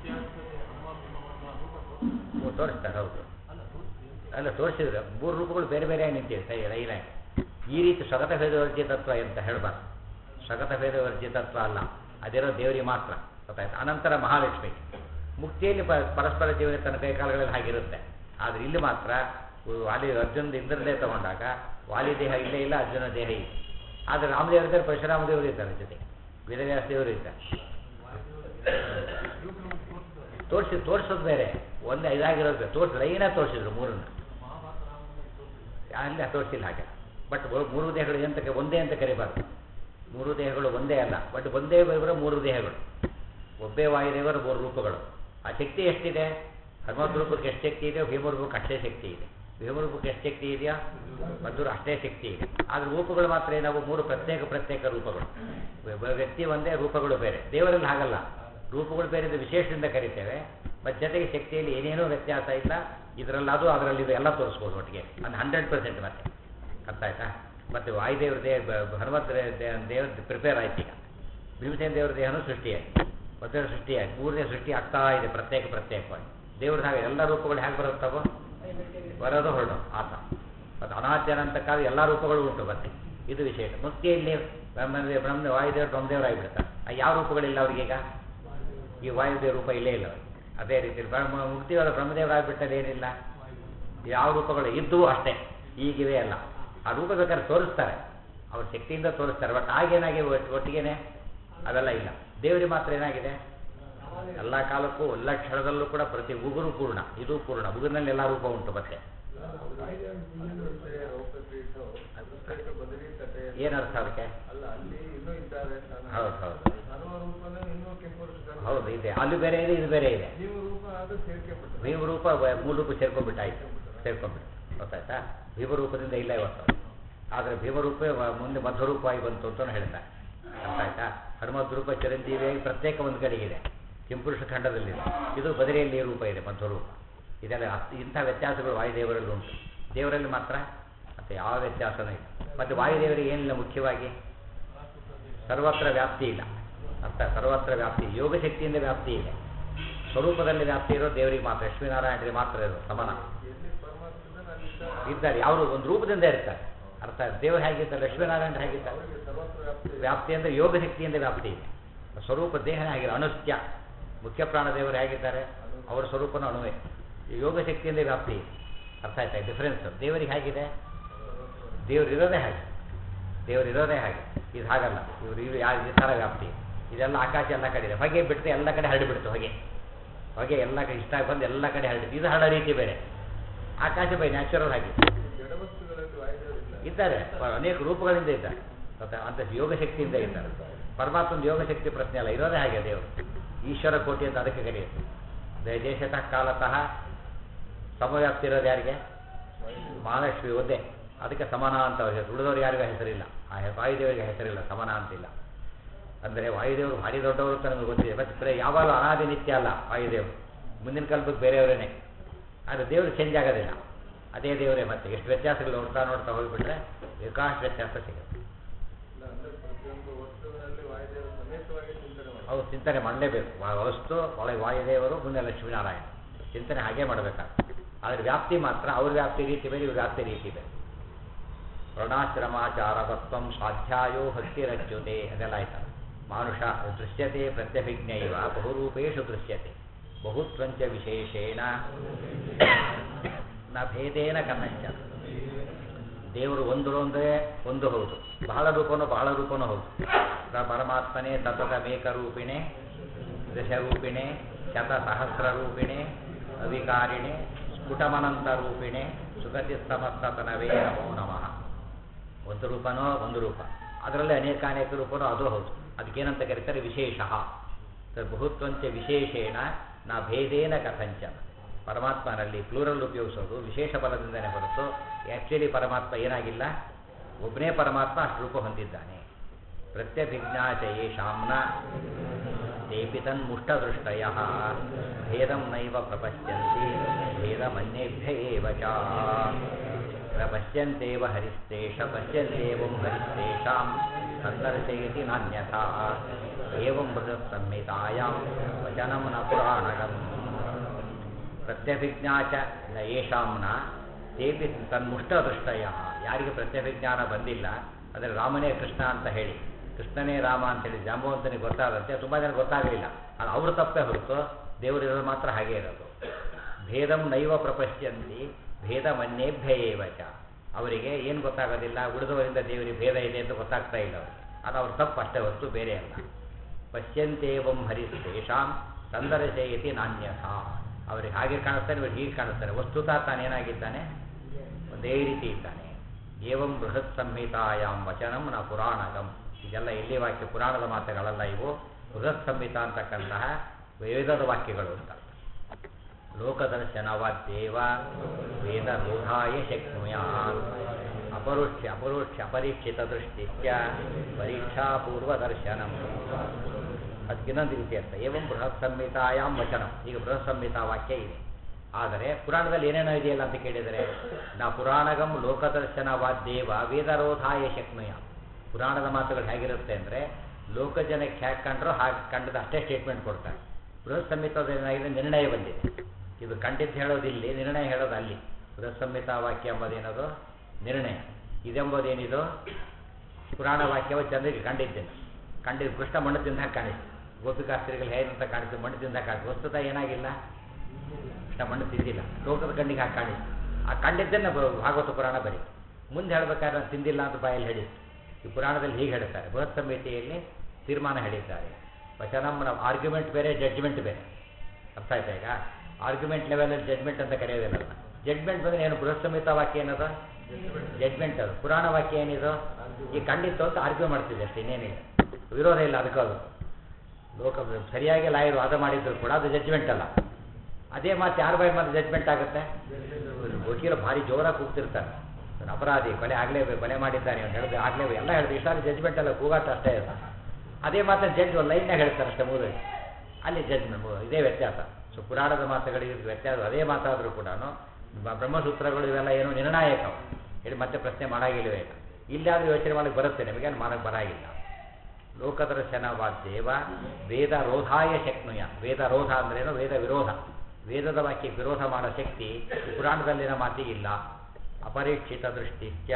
ತೋರಿಸ್ತಾರೆ, ಹೌದು. ಅಲ್ಲ ತೋರಿಸಿದ್ರೆ ಮೂರು ರೂಪಗಳು ಬೇರೆ ಬೇರೆಯಾಗಿ ನಿಂತಿವೆ ಸೈ ಲೈನಾಗಿ. ಈ ರೀತಿ ಸ್ವಗತ ಭೇದವರ್ಜಿತತ್ವ ಅಂತ ಹೇಳಬಾರ್ದು. ಸ್ವಗತ ಭೇದವರ್ಜಿತತ್ವ ಅಲ್ಲ, ಅದಿರೋ ದೇವರಿಗೆ ಮಾತ್ರ ಗೊತ್ತಾಯ್ತು. ಅನಂತರ ಮಹಾಲಕ್ಷ್ಮಿ ಮುಕ್ತಿಯಲ್ಲಿ ಪ ಪರಸ್ಪರ ಜೀವನ ತನ್ನ ಕೈಕಾಲಗಳಲ್ಲಿ ಹಾಗಿರುತ್ತೆ. ಆದರೆ ಇಲ್ಲಿ ಮಾತ್ರ ವಾಲಿ ಅರ್ಜುನದ ಇಂದ್ರದೇ ತಗೊಂಡಾಗ ವಾಲಿ ದೇಹ ಇಲ್ಲೇ ಇಲ್ಲ, ಅರ್ಜುನ ದೇಹ ಇಲ್ಲ. ಆದರೆ ರಾಮದೇವರಿದ್ದಾರೆ, ಪರಶುರಾಮ ದೇವರು ಇದ್ದಾರೆ, ಜೊತೆ ವೇದವ್ಯಾಸ ದೇವರು ಇದ್ದಾರೆ. ತೋರಿಸಿ ತೋರಿಸೋದು ಬೇರೆ, ಒಂದೇ ಇದಾಗಿರೋದು ಬೇರೆ. ತೋರಿಸಿ ಲೈನಾಗಿ ತೋರಿಸಿದ್ರು ಮೂರನ್ನು, ಅಲ್ಲಿ ತೋರಿಸಿಲ್ಲ ಹಾಗೆ. ಬಟ್ ಮೂರು ದೇಹಗಳು ಎಂತಕ್ಕೆ ಒಂದೇ ಅಂತ ಕರಿಬಾರ್ದು. ಮೂರು ದೇಹಗಳು ಒಂದೇ ಅಲ್ಲ, ಬಟ್ ಒಂದೇ ಇವರ ಮೂರು ದೇಹಗಳು, ಒಬ್ಬೇ ವಾಯುದೇವರ ಮೂರು ರೂಪಗಳು. ಆ ಶಕ್ತಿ ಎಷ್ಟಿದೆ? ಹನುಮಂತ ರೂಪಕ್ಕೆ ಎಷ್ಟು ಶಕ್ತಿ ಇದೆ, ಭೀಮರೂಪಕ್ಕೆ ಅಷ್ಟೇ ಶಕ್ತಿ ಇದೆ. ಭೀಮರೂಪಕ್ಕೆ ಎಷ್ಟು ಶಕ್ತಿ ಇದೆಯಾ, ಮಧುರ ಅಷ್ಟೇ ಶಕ್ತಿ ಇದೆ. ಆದರೆ ರೂಪಗಳು ಮಾತ್ರ ನಾವು ಮೂರು ಪ್ರತ್ಯೇಕ ಪ್ರತ್ಯೇಕ ರೂಪಗಳು. ವ್ಯಕ್ತಿ ಒಂದೇ, ರೂಪಗಳು ಬೇರೆ. ದೇವರಲ್ಲಿ ಹಾಗಲ್ಲ, ರೂಪಗಳು ಬೇರೆ, ವಿಶೇಷದಿಂದ ಕರಿತೇವೆ. ಮತ್ತು ಜೊತೆಗೆ ಶಕ್ತಿಯಲ್ಲಿ ಏನೇನೂ ವ್ಯತ್ಯಾಸ ಇಲ್ಲ. ಇದರಲ್ಲದು ಅದರಲ್ಲಿ ಎಲ್ಲ ತೋರಿಸ್ಬೋದು ಒಟ್ಟಿಗೆ, ಒಂದು ಹಂಡ್ರೆಡ್ ಪರ್ಸೆಂಟ್. ಮತ್ತೆ ಅರ್ಥ ಆಯ್ತಾ? ಮತ್ತು ವಾಯುದೇವ್ರ ದೇಹ, ಹನುಮಂತ ದೇವ್ರ ಪ್ರಿಪೇರ್ ಆಯ್ತು. ಈಗ ಭೀಮಸೇನ ದೇವ್ರ ದೇಹನೂ ಸೃಷ್ಟಿಯಾಗಿ, ಮಧುರ ಸೃಷ್ಟಿಯಾಗಿ, ಮೂರನೇ ಸೃಷ್ಟಿ ಆಗ್ತಾ ಇದೆ ಪ್ರತ್ಯೇಕ ಪ್ರತ್ಯೇಕವಾಗಿ. ದೇವ್ರದ್ದು ಹಾಗೆ ಎಲ್ಲ ರೂಪಗಳು ಹೇಗೆ ಬರುತ್ತವೋ ಬರೋದು ಹೊರಡು ಆತ. ಮತ್ತು ಅನಾದ್ಯನ ಅಂತ ಕಾಲ ಎಲ್ಲ ರೂಪಗಳು ಉಂಟು. ಮತ್ತೆ ಇದು ವಿಶೇಷ. ಮುಕ್ತಿಯಲ್ಲಿ ಬ್ರಹ್ಮ ಬ್ರಹ್ಮ ವಾಯುದೇವರು ಬ್ರಹ್ಮದೇವರಾಗಿಬಿಡ್ತಾರೆ. ಯಾವ ರೂಪಗಳಿಲ್ಲ ಅವ್ರಿಗೀಗ? ಈ ವಾಯುದೇವ ರೂಪ ಇಲ್ಲೇ ಇಲ್ಲ. ಅದೇ ರೀತಿ ಬ್ರಹ್ಮ ಮುಕ್ತಿವಾದ ಬ್ರಹ್ಮದೇವರಾಗಿಬಿಟ್ಟಲ್ಲಿ ಏನಿಲ್ಲ, ಯಾವ ರೂಪಗಳು ಇದ್ದವು ಅಷ್ಟೇ, ಈಗಿವೆ ಅಲ್ಲ. ಆ ರೂಪ ಬೇಕಾದ್ರೆ ತೋರಿಸ್ತಾರೆ, ಅವ್ರ ಶಕ್ತಿಯಿಂದ ತೋರಿಸ್ತಾರೆ. ಬಟ್ ಆಗೇನಾಗಿ ಒಟ್ಟಿಗೆನೆ ಅವೆಲ್ಲ ಇಲ್ಲ. ದೇವರಿಗೆ ಮಾತ್ರ ಏನಾಗಿದೆ, ಎಲ್ಲ ಕಾಲಕ್ಕೂ ಎಲ್ಲ ಕ್ಷಣದಲ್ಲೂ ಕೂಡ ಪ್ರತಿ ಉಗುರು ಪೂರ್ಣ, ಇದು ಪೂರ್ಣ. ಉಗುರಿನಲ್ಲಿ ಎಲ್ಲ ರೂಪ ಉಂಟು. ಮತ್ತೆ ಏನರ್ಥ ಅದಕ್ಕೆ? ಹೌದು ಹೌದು ಹೌದು, ಇದೆ. ಅಲ್ಲಿ ಬೇರೆ ಇದೆ, ಇದು ಬೇರೆ ಇದೆ. ಭೀಮರೂಪ ಮೂಲ ರೂಪ ಸೇರ್ಕೊಂಡ್ಬಿಟ್ಟಾಯ್ತು, ಸೇರ್ಕೊಂಡ್ಬಿಟ್ಟು ಗೊತ್ತಾಯ್ತಾ? ಭೀಮರೂಪದಿಂದ ಇಲ್ಲ ಇವತ್ತು. ಆದರೆ ಭೀಮರೂಪ ಮುಂದೆ ಮಧ್ವರೂಪವಾಗಿ ಬಂತು ಅಂತ ಹೇಳ್ತಾರೆ. ಗೊತ್ತಾಯ್ತಾ? ಹನುಮದ್ ರೂಪ ಚಿರಂಜೀವಿಯಾಗಿ ಪ್ರತ್ಯೇಕ ಒಂದು ಕಡೆಗಿದೆ, ಕಿಂಪುರುಷ ಖಂಡದಲ್ಲಿದೆ. ಇದು ಬದರಿಯಲ್ಲಿ ರೂಪ ಇದೆ, ಮಧ್ವರೂಪ. ಇದೆಲ್ಲ ಇಂಥ ವ್ಯತ್ಯಾಸಗಳು ವಾಯುದೇವರಲ್ಲಿ ಉಂಟು. ದೇವರಲ್ಲಿ ಮಾತ್ರ ಮತ್ತು ಯಾವ ವ್ಯತ್ಯಾಸನೂ ಇಲ್ಲ. ಮತ್ತು ವಾಯುದೇವರಿಗೆ ಏನಿಲ್ಲ, ಮುಖ್ಯವಾಗಿ ಸರ್ವತ್ರ ವ್ಯಾಪ್ತಿ ಇಲ್ಲ. ಅರ್ಥ ಸರ್ವತ್ರ ವ್ಯಾಪ್ತಿ, ಯೋಗ ಶಕ್ತಿಯಿಂದ ವ್ಯಾಪ್ತಿ ಇದೆ. ಸ್ವರೂಪದಲ್ಲಿ ವ್ಯಾಪ್ತಿ ಇರೋ ದೇವರಿಗೆ ಮಾತ್ರ, ಲಕ್ಷ್ಮೀನಾರಾಯಣರಿಗೆ ಮಾತ್ರ ಇರೋದು ಸಮಾನ ಇದ್ದಾರೆ. ಅವರು ಒಂದು ರೂಪದಿಂದ ಇರ್ತಾರೆ. ಅರ್ಥ ದೇವರು ಹೇಗಿರ್ತಾರೆ, ಲಕ್ಷ್ಮೀನಾರಾಯಣ ಹೇಗಿರ್ತಾರೆ? ವ್ಯಾಪ್ತಿ ಅಂದರೆ ಯೋಗ ಶಕ್ತಿಯಿಂದ ವ್ಯಾಪ್ತಿ ಇದೆ. ಸ್ವರೂಪ ದೇಹನೇ ಆಗಿರೋ ಅನುತ್ಯ. ಮುಖ್ಯ ಪ್ರಾಣ ದೇವರು ಹೇಗಿದ್ದಾರೆ, ಅವರ ಸ್ವರೂಪನೂ ಅಣುವೆ. ಯೋಗ ಶಕ್ತಿಯಿಂದ ವ್ಯಾಪ್ತಿ ಇದೆ. ಅರ್ಥ ಆಯ್ತಾ ಡಿಫ್ರೆನ್ಸ್? ದೇವರಿಗೆ ಹೇಗಿದೆ, ದೇವರು ಇರೋದೇ ಹಾಗೆ, ದೇವರು ಇರೋದೇ ಹಾಗೆ. ಇದು ಹಾಗಲ್ಲ, ಇವರು ಇವು ಯಾವ ಈ ಥರ ವ್ಯಾಪ್ತಿ. ಇದೆಲ್ಲ ಆಕಾಶ ಎಲ್ಲ ಕಡೆ ಇದೆ. ಹೊಗೆ ಬಿಟ್ಟರೆ ಎಲ್ಲ ಕಡೆ ಹರಡಿಬಿಡ್ತು. ಹೊಗೆ ಹೊಗೆ ಎಲ್ಲ ಕಡೆ ಇಷ್ಟ ಆಗಿ ಬಂದು ಎಲ್ಲ ಕಡೆ ಹರಡಿತು. ಇದು ಹರಡೋ ರೀತಿ ಬೇರೆ. ಆಕಾಶ ಬೈ ನ್ಯಾಚುರಲ್ ಆಗಿ ಇದ್ದಾರೆ, ಅನೇಕ ರೂಪಗಳಿಂದ ಇದ್ದಾರೆ. ಗೊತ್ತಾ? ಅಂತ ಯೋಗ ಶಕ್ತಿಯಿಂದ ಇದ್ದಾರೆ. ಪರಮಾತ್ಮನ ಯೋಗ ಶಕ್ತಿ ಪ್ರಶ್ನೆ ಅಲ್ಲ, ಇರೋದೇ ಹಾಗೆ ದೇವರು. ಈಶ್ವರ ಕೋಟಿ ಅಂತ ಅದಕ್ಕೆ ಕರೆಯುತ್ತೆ. ದೇಶತಃ ಕಾಲತಃ ಸಮವ್ಯಾಪ್ತಿ ಇರೋದು ಯಾರಿಗೆ? ಮಹಾಲಕ್ಷ್ಮಿ ಒಂದೇ. ಅದಕ್ಕೆ ಸಮಾನ ಅಂತ ಹೆಸರು. ಉಳಿದವ್ರಿಗೆ ಯಾರಿಗೂ ಹೆಸರಿಲ್ಲ. ಆ ವಾಯುದೇವರಿಗೆ ಹೆಸರಿಲ್ಲ, ಸಮಾನ ಅಂತಿಲ್ಲ. ಅಂದರೆ ವಾಯುದೇವರು ಭಾರಿ ದೊಡ್ಡವರು ಅಂತ ನಮಗೆ ಗೊತ್ತಿದೆ. ಬಟ್ ಬರೀ ಯಾವಾಗಲೂ ಅನಾದಿ ನಿತ್ಯ ಅಲ್ಲ ವಾಯುದೇವರು. ಮುಂದಿನ ಕಾಲಕ್ಕೆ ಬೇರೆಯವರೇನೆ. ಆದರೆ ದೇವರು ಚೇಂಜ್ ಆಗೋದಿಲ್ಲ, ಅದೇ ದೇವರೇ. ಮತ್ತೆ ಎಷ್ಟು ವ್ಯತ್ಯಾಸಗಳು ನೋಡ್ತಾ ನೋಡ್ತಾ ಹೋಗಿಬಿಟ್ರೆ ಬೇಕಾಷ್ಟು ವ್ಯತ್ಯಾಸ ಸಿಗುತ್ತೆ. ಅವ್ರು ಚಿಂತನೆ ಮಾಡಲೇಬೇಕು. ವಸ್ತು ಒಳಗೆ ವಾಯುದೇವರು, ಮುಂದೆ ಲಕ್ಷ್ಮೀನಾರಾಯಣ, ಚಿಂತನೆ ಹಾಗೇ ಮಾಡಬೇಕಾಗ್ತದೆ. ಆದರೆ ವ್ಯಾಪ್ತಿ ಮಾತ್ರ ಅವ್ರ ವ್ಯಾಪ್ತಿ ರೀತಿ ಬೇರೆ, ಇವ್ರ ವ್ಯಾಪ್ತಿ ರೀತಿ ಬೇರೆ. ವರ್ಣಾಶ್ರಮಾಚಾರವತ್ವಂ ಸ್ವಾಧ್ಯಾಯೋ ಭಕ್ತಿರಚ್ಯುತೆ ಅದೆಲ್ಲ ಆಯ್ತಲ್ಲ. ಮಾನುಷ ದೃಶ್ಯತೆ ಪ್ರತ್ಯಭಿಜ್ಞೈವ ಬಹುರೂಪೇಶು ದೃಶ್ಯತೆ ಬಹುತ್ವಂಚ ವಿಶೇಷೇಣ ನ ಭೇದೇನ ಕನ್ನಂಚ. ದೇವರು ಒಂದು ಒಂದೇ ಒಂದು ಹೌದು, ಬಹಳ ರೂಪನೂ ಬಹಳ ರೂಪನೂ ಹೌದು. ಪರಮಾತ್ಮನೇ ಸತತಮೇಕರೂಪಿಣೆ ದಶರೂಪಿಣೆ ಶತಸಹಸ್ರರೂಪಿಣೆ ಅವಿಕಾರಿಣೆ ಸ್ಫುಟಮನಂತ ರೂಪಿಣೆ ಸುಗತಿ ಸಮಸ್ತತನವೇ ನಮೋ ನಮಃ. ಒಂದು ರೂಪನೋ ಒಂದು ರೂಪ, ಅದರಲ್ಲಿ ಅನೇಕ ಅನೇಕ ರೂಪನೋ ಅದು ಹೌದು. ಅದಕ್ಕೇನಂತ ಕರೀತಾರೆ? ವಿಶೇಷ. ಬಹುತ್ವಂಚ ವಿಶೇಷೇಣ ನಾ ಭೇದೇನ ಕಥಂಚನ. ಪರಮಾತ್ಮನಲ್ಲಿ ಪ್ಲೂರಲ್ ಉಪಯೋಗಿಸೋದು ವಿಶೇಷ ಬಲದಿಂದನೇ ಹೊರತು ಆ್ಯಕ್ಚುಲಿ ಪರಮಾತ್ಮ ಏನಾಗಿಲ್ಲ, ಒಬ್ಬನೇ ಪರಮಾತ್ಮ ಅಷ್ಟು ರೂಪ ಹೊಂದಿದ್ದಾನೆ. ಪ್ರತ್ಯಭಿಜ್ಞಾಚ ಯೇಷಾಂನ ತೇಪಿ ತನ್ಮುಷ್ಟದೃಷ್ಟಯ ಭೇದಂ ನೈವ ಪ್ರಪಶ್ಯಂತಿ ಭೇದಮನ್ಯೇಭ್ಯ ಏವ ಚ. ಪ್ರಪಶ್ಯಂತೇವ ಹರಿಸ್ತೇಷ ಪಶ್ಯಂತೇವಂ ಹರಿಸ್ತೇಷಾಂ ಸಂದರ್ಶಯತಿ ನಾನ್ಯಥಾ ಏವಂ ಬೃಹತ್ ಸಂಹಿತಾಯಾಂ ವಚನಂ ನ ಪುರಾಣಗಂ. ಪ್ರತ್ಯಭಿಜ್ಞಾಚ ನ ಯೇಷಾಂನ ತೇಪಿ ತನ್ಮುಷ್ಟದೃಷ್ಟಯ. ಯಾರಿಗೆ ಪ್ರತ್ಯಭಿಜ್ಞಾನ ಬಂದಿಲ್ಲ, ಅಂದರೆ ರಾಮನೇ ಕೃಷ್ಣ ಅಂತ ಹೇಳಿ, ಕೃಷ್ಣನೇ ರಾಮ ಅಂತೇಳಿ ಜಾಂಬವಂತನಿಗೆ ಗೊತ್ತಾದಂತೆ ತುಂಬ ಜನ ಗೊತ್ತಾಗಲಿಲ್ಲ. ಅದು ಅವ್ರ ತಪ್ಪೇ ಹೊರತು ದೇವರಿರೋದು ಮಾತ್ರ ಹಾಗೇ ಇರೋದು. ಭೇದಂ ನೈವ ಪ್ರಪಶ್ಯಂತಿ ಭೇದಮನ್ಯೇಭ್ಯ ಏವ ಚ. ಅವರಿಗೆ ಏನು ಗೊತ್ತಾಗೋದಿಲ್ಲ, ಉಳಿದವರಿಂದ ದೇವರಿಗೆ ಭೇದ ಇದೆ ಅಂತ ಗೊತ್ತಾಗ್ತಾ ಇಲ್ಲ ಅವರು. ಅದು ಅವ್ರ ತಪ್ಪು ಅಷ್ಟೇ ಹೊರತು ಬೇರೆ ಅಲ್ಲ. ಪಶ್ಯಂತೇವಂ ಹರಿಸ್ತೇಷಾಂ ಸಂದರ್ಶಯತಿ ನಾನ್ಯಥಾ. ಅವ್ರಿಗೆ ಹಾಗೆ ಕಾಣಿಸ್ತಾನೆ, ಇವ್ರಿಗೆ ಹೀಗೆ ಕಾಣಿಸ್ತಾನೆ. ವಸ್ತುತಃ ತಾನೇನಾಗಿದ್ದಾನೆ, ಒಂದೇ ರೀತಿ ಇದ್ದಾನೆ. ಏವಂ ಬೃಹತ್ ಸಂಹಿತಾಯಾಂ ವಚನಂ ನ ಪುರಾಣಗಂ. ಇದೆಲ್ಲ ಎಲ್ಲಿ ವಾಕ್ಯ, ಪುರಾಣದ ಮಾತುಗಳಲ್ಲ ಇವು. ಬೃಹತ್ ಸಂಹಿತ ಅಂತಕ್ಕಂತಹ ವೇದದ ವಾಕ್ಯಗಳು ಅಂತ. ಲೋಕದರ್ಶನವಾದ್ದೇವ ವೇದ ರೋಧಾಯ ಶಕ್ನುಯಾತ್ ಅಪರೋಕ್ಷ ಅಪರೋಕ್ಷ ಅಪರೀಕ್ಷಿತ ದೃಷ್ಟಿತ್ಯ ಪರೀಕ್ಷಾ ಪೂರ್ವದರ್ಶನಂ. ಅದಕ್ಕೆ ಇನ್ನೊಂದು ರೀತಿ ಅರ್ಥ. ಏವಂ ಬೃಹತ್ ಸಂಹಿತಾಯಾಮ್ ವಚನ. ಈಗ ಬೃಹತ್ ಸಂಹಿತಾ ವಾಕ್ಯ ಇದೆ, ಆದರೆ ಪುರಾಣದಲ್ಲಿ ಏನೇನೋ ಇದೆಯಲ್ಲ ಅಂತ ಕೇಳಿದರೆ, ನಾ ಪುರಾಣಗಂ ಲೋಕದರ್ಶನವಾದ್ದೇವ ವೇದರೋಧಾಯ ಶಕ್ನುಯ. ಪುರಾಣದ ಮಾತುಗಳು ಹೇಗಿರುತ್ತೆ ಅಂದರೆ, ಲೋಕಜನಕ್ಕೆ ಹೇಗೆ ಕಂಡ್ರೋ ಹಾಗೆ ಕಂಡದ ಅಷ್ಟೇ ಸ್ಟೇಟ್ಮೆಂಟ್ ಕೊಡ್ತಾರೆ. ಬೃಹತ್ ಸಂಹಿತದ ಏನಾಗಿದೆ, ನಿರ್ಣಯ ಬಂದಿದೆ. ಇದು ಕಂಡಿದ್ದು ಹೇಳೋದು ಇಲ್ಲಿ, ನಿರ್ಣಯ ಹೇಳೋದು ಅಲ್ಲಿ. ಬೃಹತ್ ಸಂಹಿತಾ ವಾಕ್ಯ ಎಂಬುದೇನದು ನಿರ್ಣಯ, ಇದೆಂಬುದೇನಿದು ಪುರಾಣ ವಾಕ್ಯವ ಜನರಿಗೆ ಕಂಡಿದ್ದೇನೆ. ಕಂಡಿದ್ದು ಕೃಷ್ಣ ಮಣ್ಣು ತಿಂದಾಗ ಕಾಣಿಸ್ತು, ಗೋಪಿಕಾಸ್ತ್ರೀಗಳು ಹೇಗಂತ ಕಾಣಿಸ್ತು, ಮಣ್ಣು ತಿಂದಾಗ ಕಾಣಿಸ್ತು. ವಸ್ತುತ ಏನಾಗಿಲ್ಲ, ಕೃಷ್ಣ ಮಣ್ಣು ತಿಂದಿಲ್ಲ, ಲೋಕದ ಕಣ್ಣಿಗೆ ಹಾಗೆ ಕಾಣಿಸ್ತು. ಆ ಕಂಡಿದ್ದನ್ನು ಭಾಗವತ ಪುರಾಣ ಬರೀ ಮುಂದೆ ಹೇಳಬೇಕಾದ್ರೆ ನಾನು ತಿಂದಿಲ್ಲ ಅಂತ ಬಾಯಲ್ಲಿ ಹೇಳಿತ್ತು. ಈ ಪುರಾಣದಲ್ಲಿ ಹೀಗೆ ಹೇಳ್ತಾರೆ, ಬೃಹತ್ ಸಂಹಿತೆಯಲ್ಲಿ ತೀರ್ಮಾನ ಹೇಳಿದ್ದಾರೆ. ವಚನಮ್ಮನ ಆರ್ಗ್ಯುಮೆಂಟ್ ಬೇರೆ, ಜಡ್ಜ್ಮೆಂಟ್ ಬೇರೆ. ಅರ್ಥ ಆಯ್ತಾ? ಈಗ ಆರ್ಗ್ಯುಮೆಂಟ್ ಲೆವೆಲಲ್ಲಿ ಜಡ್ಜ್ಮೆಂಟ್ ಅಂತ ಕರೆಯೋದಿಲ್ಲ. ಜಡ್ಜ್ಮೆಂಟ್ ಬಂದರೆ ಏನು, ಬೃಹತ್ ಸಂಹಿತ ವಾಕ್ಯ ಏನದು ಜಡ್ಜ್ಮೆಂಟ್. ಅದು ಪುರಾಣ ವಾಕ್ಯ ಏನಿದು, ಈ ಕಂಡಿತ್ತು ಅಂತ ಆರ್ಗ್ಯೂ ಮಾಡ್ತಿದ್ದೆ ಅಷ್ಟೇ, ಇನ್ನೇನಿಲ್ಲ, ವಿರೋಧ ಇಲ್ಲ. ಅದಕ್ಕೂ ಅದು ಲೋಕ ಸರಿಯಾಗಿ ಲಾಯರು ವಾದ ಮಾಡಿದ್ರು ಕೂಡ ಅದು ಜಡ್ಜ್ಮೆಂಟ್ ಅಲ್ಲ. ಅದೇ ಮಾತು ಯಾರ ಬಾಯಿ ಮಾತು ಜಡ್ಜ್ಮೆಂಟ್ ಆಗುತ್ತೆ? ವಕೀಲ ಭಾರಿ ಜೋರಾಗಿ ಕೂಗ್ತಿರ್ತಾರೆ, ಅಪರಾಧಿ ಕೊಲೆ ಆಗಲೇಬೇಕು, ಕೊಲೆ ಮಾಡಿದ್ದಾನೆ ಅವ್ನು ಹೇಳಿದ್ರೆ ಆಗಲೇಬೇಕು, ಎಲ್ಲ ಹೇಳಿದ್ರೆ ಇಷ್ಟಾದ್ರೆ ಜಡ್ಜ್ಮೆಂಟ್ ಅಲ್ಲ, ಕೂಗಾಟ ಅಷ್ಟೇ ಇಲ್ಲ. ಅದೇ ಮಾತನ್ನು ಜಡ್ಜ್ ಒಂದು ಲೈನ್ನಾಗ ಹೇಳ್ತಾರೆ ಅಷ್ಟೇ, ಮೂರಲ್ಲಿ ಅಲ್ಲಿ ಜಡ್ಜ್ಮೆಂಟ್. ಇದೇ ವ್ಯತ್ಯಾಸ. ಸೊ ಪುರಾಣದ ಮಾತುಗಳಿಗೆ ವ್ಯತ್ಯಾಸ. ಅದೇ ಮಾತಾದರೂ ಕೂಡ ಬ್ರಹ್ಮಸೂತ್ರಗಳು ಇವೆಲ್ಲ ಏನು ನಿರ್ಣಾಯಕ ಹೇಳಿ ಮತ್ತೆ ಪ್ರಶ್ನೆ ಮಾಡಾಗಿಲ್ವೇ ಇಲ್ಲ. ಇಲ್ಲಾದರೂ ಯೋಚನೆ ಮಾಡಕ್ಕೆ ಬರುತ್ತೆ, ನಿಮಗೇನು ಮಾಡಕ್ಕೆ ಬರಾಗಿಲ್ಲ. ಲೋಕದರ್ಶನವಾದ್ದೇವ ವೇದ ರೋಧಾಯ ಶಕ್ನುಯ. ವೇದ ರೋಧ ಅಂದ್ರೇನು, ವೇದ ವಿರೋಧ. ವೇದದ ವಾಕ್ಯಕ್ಕೆ ವಿರೋಧ ಮಾಡೋ ಶಕ್ತಿ ಪುರಾಣದಲ್ಲಿನ ಮಾತಿಗಿಲ್ಲ. ಅಪರೀಕ್ಷಿತ ದೃಷ್ಟಿತ್ಯ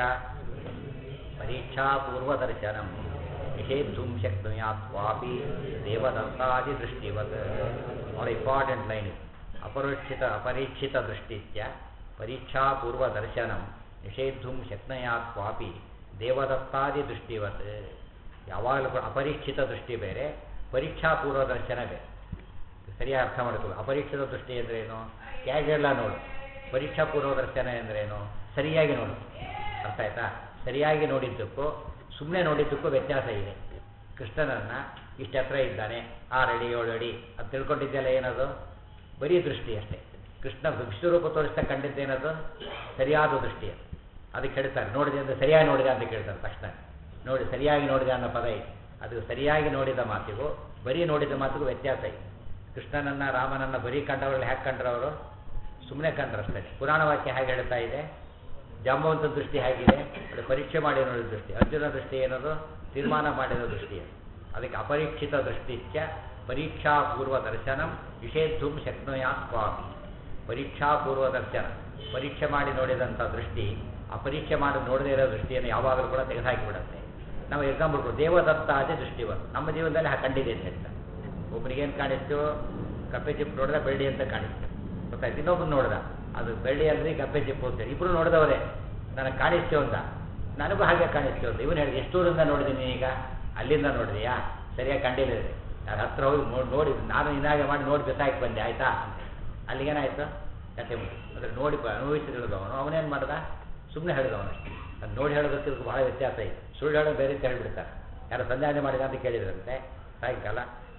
ಪರೀಕ್ಷಾ ಪೂರ್ವದರ್ಶನಂ ನಿಷೇಧುಂ ಶಕ್ನುಯಾತ್ ಸ್ವಾಪಿ ದೇವದತ್ತಾದಿ ದೃಷ್ಟಿವತ್. ಭಾಳ ಇಂಪಾರ್ಟೆಂಟ್ ಲೈನ್ ಇದು. ಅಪರೀಕ್ಷಿತ ಅಪರೀಕ್ಷಿತ ದೃಷ್ಟಿತ್ಯ ಪರೀಕ್ಷಾ ಪೂರ್ವದರ್ಶನಂ ನಿಷೇಧುಂ ಶಕ್ನುಯಾತ್ ಸ್ವಾಪಿ ದೇವದತ್ತಾದಿ ದೃಷ್ಟಿವತ್. ಯಾವಾಗಲೂ ಕೂಡ ಅಪರೀಕ್ಷಿತ ದೃಷ್ಟಿ ಬೇರೆ, ಪರೀಕ್ಷಾ ಪೂರ್ವದರ್ಶನ ಬೇರೆ. ಸರಿಯಾಗಿ ಅರ್ಥ ಮಾಡ್ಕೊಳ್ಳಿ. ಅಪರೀಕ್ಷಿತ ದೃಷ್ಟಿ ಅಂದ್ರೇನು, ಕ್ಯಾಜುವಲ್ಲ ನೋಡು. ಪರೀಕ್ಷಾ ಪೂರ್ವದರ್ಶನ ಅಂದ್ರೇನು, ಸರಿಯಾಗಿ ನೋಡು. ಅರ್ಥ ಆಯ್ತಾ? ಸರಿಯಾಗಿ ನೋಡಿದ್ದಕ್ಕೂ ಸುಮ್ಮನೆ ನೋಡಿದ್ದಕ್ಕೂ ವ್ಯತ್ಯಾಸ ಇದೆ. ಕೃಷ್ಣನನ್ನು ಇಷ್ಟು ಹತ್ರ ಇದ್ದಾನೆ, ಆರು ಅಡಿ ಏಳು ಅಡಿ ಅದು ತಿಳ್ಕೊಂಡಿದ್ದೆಲ್ಲ ಏನದು, ಬರೀ ದೃಷ್ಟಿ ಅಷ್ಟೇ. ಕೃಷ್ಣ ವಿಶ್ವರೂಪ ತೋರಿಸ್ತಾ ಕಂಡಿದ್ದೇನದು ಸರಿಯಾದ ದೃಷ್ಟಿ. ಅದು ಅದಕ್ಕೆ ಹೇಳ್ತಾರೆ, ನೋಡಿದೆ ಅಂದರೆ ಸರಿಯಾಗಿ ನೋಡಿದೆ ಅಂತ ಕೇಳ್ತಾರೆ ತಕ್ಷಣ. ನೋಡಿ ಸರಿಯಾಗಿ ನೋಡಿದೆ ಅನ್ನೋ ಪದ ಇದೆ. ಅದು ಸರಿಯಾಗಿ ನೋಡಿದ ಮಾತಿಗೂ ಬರೀ ನೋಡಿದ ಮಾತಿಗೂ ವ್ಯತ್ಯಾಸ ಇದೆ. ಕೃಷ್ಣನನ್ನು ರಾಮನನ್ನು ಬರೀ ಕಂಡವರಲ್ಲಿ ಹೇಗೆ ಕಂಡ್ರವರು, ಸುಮ್ಮನೆ ಕಂಡ್ರಷ್ಟೇ. ಪುರಾಣ ವಾಕ್ಯ ಹೇಗೆ ಹೇಳ್ತಾ ಇದೆ, ಜಾಂಬವಂತ ದೃಷ್ಟಿ ಹೇಗಿದೆ, ಅದು ಪರೀಕ್ಷೆ ಮಾಡಿ ನೋಡಿದ ದೃಷ್ಟಿ. ಅರ್ಜುನ ದೃಷ್ಟಿ ಏನದು, ತೀರ್ಮಾನ ಮಾಡಿದ ದೃಷ್ಟಿ. ಅದಕ್ಕೆ ಅಪರೀಕ್ಷಿತ ದೃಷ್ಟಿತ್ಯ ಪರೀಕ್ಷಾ ಪೂರ್ವ ದರ್ಶನಂ ನಿಷೇಧುಂ ಶಕ್ನುಯಾತ್ ಸ್ವಾಮಿ. ಪರೀಕ್ಷಾ ಪೂರ್ವ ದರ್ಶನ, ಪರೀಕ್ಷೆ ಮಾಡಿ ನೋಡಿದಂಥ ದೃಷ್ಟಿ ಅಪರೀಕ್ಷೆ ಮಾಡಿ ನೋಡದೇ ಇರೋ ದೃಷ್ಟಿಯನ್ನು ಯಾವಾಗಲೂ ಕೂಡ ತೆಗೆದುಹಾಕಿಬಿಡುತ್ತೆ. ನಾವು ಎಕ್ಸಾಂಪಲ್ ಕೊಡು, ದೇವದತ್ತಾದಿ ದೃಷ್ಟಿವತ್ತು ನಮ್ಮ ಜೀವನದಲ್ಲಿ ಹಾಗೆ ಕಂಡಿದೆ ಅಂತ ಹೇಳ್ತಾರೆ. ಒಬ್ಬರಿಗೇನು ಕಾಣಿಸ್ತು, ಕಪ್ಪೆ ಚಿಪ್ಪು ನೋಡಿದ ಬೆಳ್ಳಿ ಅಂತ ಕಾಣಿಸ್ತು, ಗೊತ್ತಾಯ್ತು. ಇನ್ನೊಬ್ಬರು ನೋಡ್ದ, ಅದು ಬೆಳ್ಳಿ ಅಲ್ರಿ ಕಪ್ಪೆ ಚಿಪ್ಪು ಅಂತೇಳಿ. ಇಬ್ಬರು ನೋಡಿದವರೇ, ನನಗೆ ಕಾಣಿಸ್ತು ಅಂತ, ನನಗೂ ಹಾಗೆ ಕಾಣಿಸ್ತು ಅಂತ. ಇವನು ಹೇಳಿದೆ, ಎಷ್ಟು ದೂರದಿಂದ ನೋಡಿದ್ದೀನಿ ಈಗ, ಅಲ್ಲಿಂದ ನೋಡಿದೆಯಾ, ಸರಿಯಾಗಿ ಕಂಡಿಲ್ಲ. ನಾನು ಹತ್ರ ಹೋಗಿ ನೋಡಿ ನೋಡಿ ನಾನು ಇನ್ನಾಗೆ ಮಾಡಿ ನೋಡಿ ಬಿಸಾಕಿ ಬಂದೆ, ಆಯಿತಾ? ಅಲ್ಲಿಗೇನಾಯಿತು, ಕತೆ ಮುಗಿ. ಅಂದರೆ ನೋಡಿ ಅನುಭವಿಸಿ ಹೇಳಿದವನು ಅವನೇನು ಮಾಡ್ದ, ಸುಮ್ಮನೆ ಹೇಳಿದವನಷ್ಟೇ. ಅದು ನೋಡಿ ಹೇಳೋದಕ್ಕೆ ಬಹಳ ವ್ಯತ್ಯಾಸ ಇದೆ. ಸುಳ್ಳು ಹೇಳೋದು ಬೇರೆ ಅಂತ ಹೇಳಿಬಿಡ್ತಾರೆ. ಯಾರು ಸಂಧಾನ ಮಾಡಿದ ಅಂತ ಕೇಳಿದ್ರಂತೆ ಸಾಯಂಕಾಲ,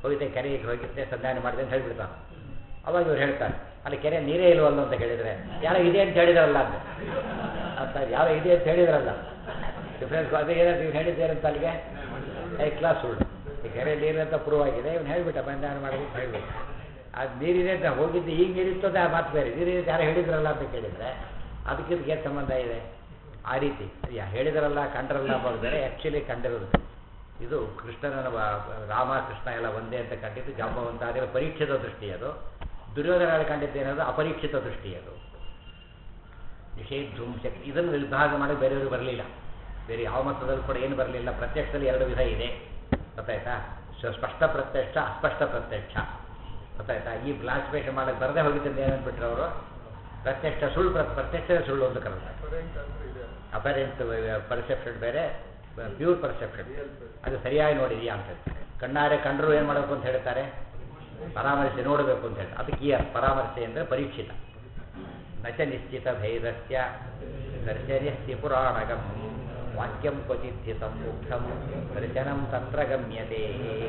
ಹೋಗಿದ್ದೆ ಕೆರೆಗೆ ಹೋಗಿದ್ದೆ ಸಂಧಾನ ಮಾಡಿದೆ ಅಂತ ಹೇಳ್ಬಿಡ್ತಾನೆ. ಅವಾಗ ಇವ್ರು ಹೇಳ್ತಾರೆ ಅಲ್ಲಿ ಕೆರೆ ನೀರೇ ಇಲ್ವಲ್ಲ ಅಂತ ಹೇಳಿದರೆ ಯಾರೋ ಇದೆ ಅಂತ ಹೇಳಿದ್ರಲ್ಲ ಅಂತ ಅಂತ ಯಾರೋ ಇದೆ ಅಂತ ಹೇಳಿದ್ರಲ್ಲ ಡಿಫ್ರೆನ್ಸ್ ಅದೇ ಏನಾದ್ರು ಇವ್ನು ಹೇಳಿದ್ದೇನಂತ ಅಲ್ಲಿಗೆ ಐ ಕ್ಲಾಸ್ ಸುಳ್ಳು. ಈ ಕೆರೆ ನೀರು ಅಂತ ಪ್ರೂವ್ ಆಗಿದೆ, ಇವ್ನು ಹೇಳ್ಬಿಟ್ಟ ಬಂಧಾನ ಮಾಡಿದೆ ಅಂತ ಹೇಳ್ಬಿಟ್ಟು ಅದು ನೀರಿದೆ ಅಂತ ಹೋಗಿದ್ದು ಈಗ ನೀರಿರ್ತದೆ ಆ ಮಾತು ಬೇರೆ. ನೀರಿದೆ ಯಾರು ಹೇಳಿದ್ರಲ್ಲ ಅಂತ ಕೇಳಿದರೆ ಅದಕ್ಕೆ ಇದಕ್ಕೆ ಏನು ಸಂಬಂಧ ಇದೆ? ಆ ರೀತಿ ಯಾ ಹೇಳಿದ್ರಲ್ಲ ಕಂಡ್ರಲ್ಲ ಅಂಬೋದು ಬೇರೆ, ಆ್ಯಕ್ಚುಲಿ ಕಂಡಿರೋದು ಇದು ಕೃಷ್ಣನ ರಾಮ ಕೃಷ್ಣ ಎಲ್ಲ ಒಂದೇ ಅಂತ ಕಂಡಿದ್ದು ಜಾಂಬವಂತ ಅದೆಲ್ಲ ಪರೀಕ್ಷಿತ ದೃಷ್ಟಿ. ಅದು ದುರ್ಯೋಧನ ಕಂಡಿದ್ದೇನದು ಅಪರೀಕ್ಷಿತ ದೃಷ್ಟಿ. ಅದು ನಿಷೇಧೂಮ್ ಶಕ್ತಿ ಇದನ್ನು ವಿಭಾಗ ಮಾಡಿ ಬೇರೆಯವರು ಬರಲಿಲ್ಲ. ಬೇರೆ ಯಾವ ಮತದಲ್ಲೂ ಕೂಡ ಏನು ಬರಲಿಲ್ಲ. ಪ್ರತ್ಯಕ್ಷದಲ್ಲಿ ಎರಡು ವಿಧ ಇದೆ ಗೊತ್ತಾಯ್ತಾ? ಸ್ಪಷ್ಟ ಪ್ರತ್ಯಕ್ಷ ಅಸ್ಪಷ್ಟ ಪ್ರತ್ಯಕ್ಷ ಗೊತ್ತಾಯ್ತಾ? ಈ ಕ್ಲಾಸಿಫಿಕೇಶನ್ ಮಾಡಕ್ಕೆ ಬರದೇ ಹೋಗಿದ್ದಂತೆ ಏನಂದ್ಬಿಟ್ರು ಅವರು ಪ್ರತ್ಯಕ್ಷ ಸುಳ್ಳು ಪ್ರ ಪ್ರತ್ಯಕ್ಷ ಸುಳ್ಳು ಅಂತ ಕರೀತಾರೆ. ಅಪರೆಂಟ್ ಪರ್ಸೆಪ್ಷನ್ ಬೇರೆ, ಪ್ಯೂರ್ ಪರ್ಸೆಪ್ಷನ್ ಅದು ಸರಿಯಾಗಿ ನೋಡಿದೆಯಾ ಅಂತ ಹೇಳ್ತಾರೆ. ಕಣ್ಣಾರೆ ಕಂಡರು ಏನು ಮಾಡಬೇಕು ಅಂತ ಹೇಳ್ತಾರೆ? ಪರಾಮರ್ಶೆ ನೋಡಬೇಕು ಅಂತ ಹೇಳ್ತಾರೆ. ಅದಕ್ಕೆ ಈ ಪರಾಮರ್ಶೆ ಅಂದರೆ ಪರೀಕ್ಷಿತ. ನಚ ನಿಶ್ಚಿತ ಭೇದಸ್ಯ ದರ್ಶನಸ್ಯ ಪುರಾಣಗಂ ವಾಕ್ಯಂ ಕ್ವಚಿತ್ ಸಂಮುಖಂ ದರ್ಶನಂ ತತ್ರ ಗಮ್ಯತೆ.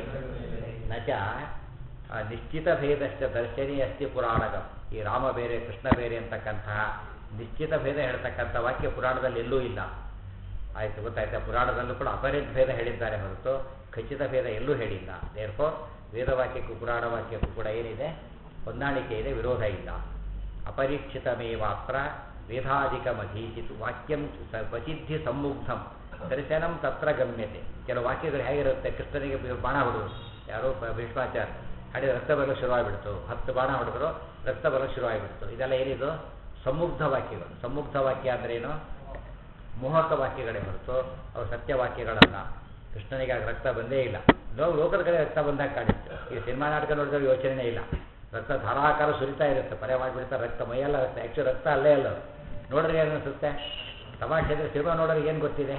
ನಚ ನಿಶ್ಚಿತ ಭೇದಶ್ಚ ದರ್ಶನೇ ಅಸ್ತಿ ಪುರಾಣಗಂ. ಈ ರಾಮ ಬೇರೆ ಕೃಷ್ಣ ಬೇರೆ ಅಂತಕ್ಕಂತಹ ನಿಶ್ಚಿತ ಭೇದ ಹೇಳ್ತಕ್ಕಂಥ ವಾಕ್ಯ ಪುರಾಣದಲ್ಲಿ ಎಲ್ಲೂ ಇಲ್ಲ. ಆಯಿತು ಗೊತ್ತಾಯ್ತಾ? ಪುರಾಣದಲ್ಲೂ ಕೂಡ ಅಪರೇಟ್ ಭೇದ ಹೇಳಿದ್ದಾರೆ ಹೊರತು ಖಚಿತ ಭೇದ ಎಲ್ಲೂ ಹೇಳಿಲ್ಲ. ದೇರ್ಫೋರ್ ವೇದವಾಕ್ಯಕ್ಕೂ ಪುರಾಣ ವಾಕ್ಯಕ್ಕೂ ಕೂಡ ಏನಿದೆ? ಹೊಂದಾಣಿಕೆ ಇದೆ, ವಿರೋಧ ಇಲ್ಲ. ಅಪರೀಕ್ಷಿತಮೇ ಮಾತ್ರ ವೇದಾಧಿಕಮಧೀಚಿತು ವಾಕ್ಯಂ ಕ್ವಚಿದ್ಧಿ ಸಂಮುಗ್ಧಂ ದರ್ಶನಂ ತತ್ರ ಗಮ್ಯತೆ. ಕೆಲವು ವಾಕ್ಯಗಳು ಹೇಗಿರುತ್ತೆ? ಕೃಷ್ಣನಿಗೆ ಬಾಣ ಹೊಡೆದ್ರು, ಯಾರೋ ಭೀಷ್ಮಾಚಾರ್ಯ ಹಾಡಿದ ರಕ್ತ ಬರಲು ಶುರುವಾಗಿಬಿಡ್ತು. ಹತ್ತು ಬಾಣ ಹೊಡೆದ್ರು, ರಕ್ತ ಬರಲು ಶುರುವಾಗಿಬಿಡ್ತು. ಇದೆಲ್ಲ ಏನಿದು? ಸಂಮುಗ್ಧ ವಾಕ್ಯಗಳು. ಸಂಮುಗ್ಧ ವಾಕ್ಯ ಅಂದ್ರೇನು? ಮೋಹಕ ವಾಕ್ಯಗಳೇ ಹೊರತು ಅವು ಸತ್ಯವಾಕ್ಯಗಳಲ್ಲ. ಕೃಷ್ಣನಿಗೆ ಆಗ ರಕ್ತ ಬಂದೇ ಇಲ್ಲ. ಲೋ ಲೋಕದ ಕಡೆ ರಕ್ತ ಬಂದಾಗ ಕಾಣಿಸ್ತು. ಈ ಸಿನಿಮಾ ನಾಟಕ ನೋಡಿದ್ರೆ ಯೋಚನೆ ಇಲ್ಲ. ರಕ್ತ ಧಾರಾಕಾರ ಸುರಿತಾ ಇರುತ್ತೆ, ಪರೆ ಮಾಡಿಬಿಡ್ತಾರೆ, ರಕ್ತ ಮೈಯೆಲ್ಲ ರಕ್ತ. ಆ್ಯಕ್ಚುಲಿ ರಕ್ತ ಅಲ್ಲೇ ಅಲ್ಲ. ನೋಡ್ರಿ ಏನು ಅನಿಸುತ್ತೆ? ತಮಾಷೆ ಅಂದರೆ ಸಿನಿಮಾ ನೋಡೋರಿಗೆ ಏನು ಗೊತ್ತಿದೆ?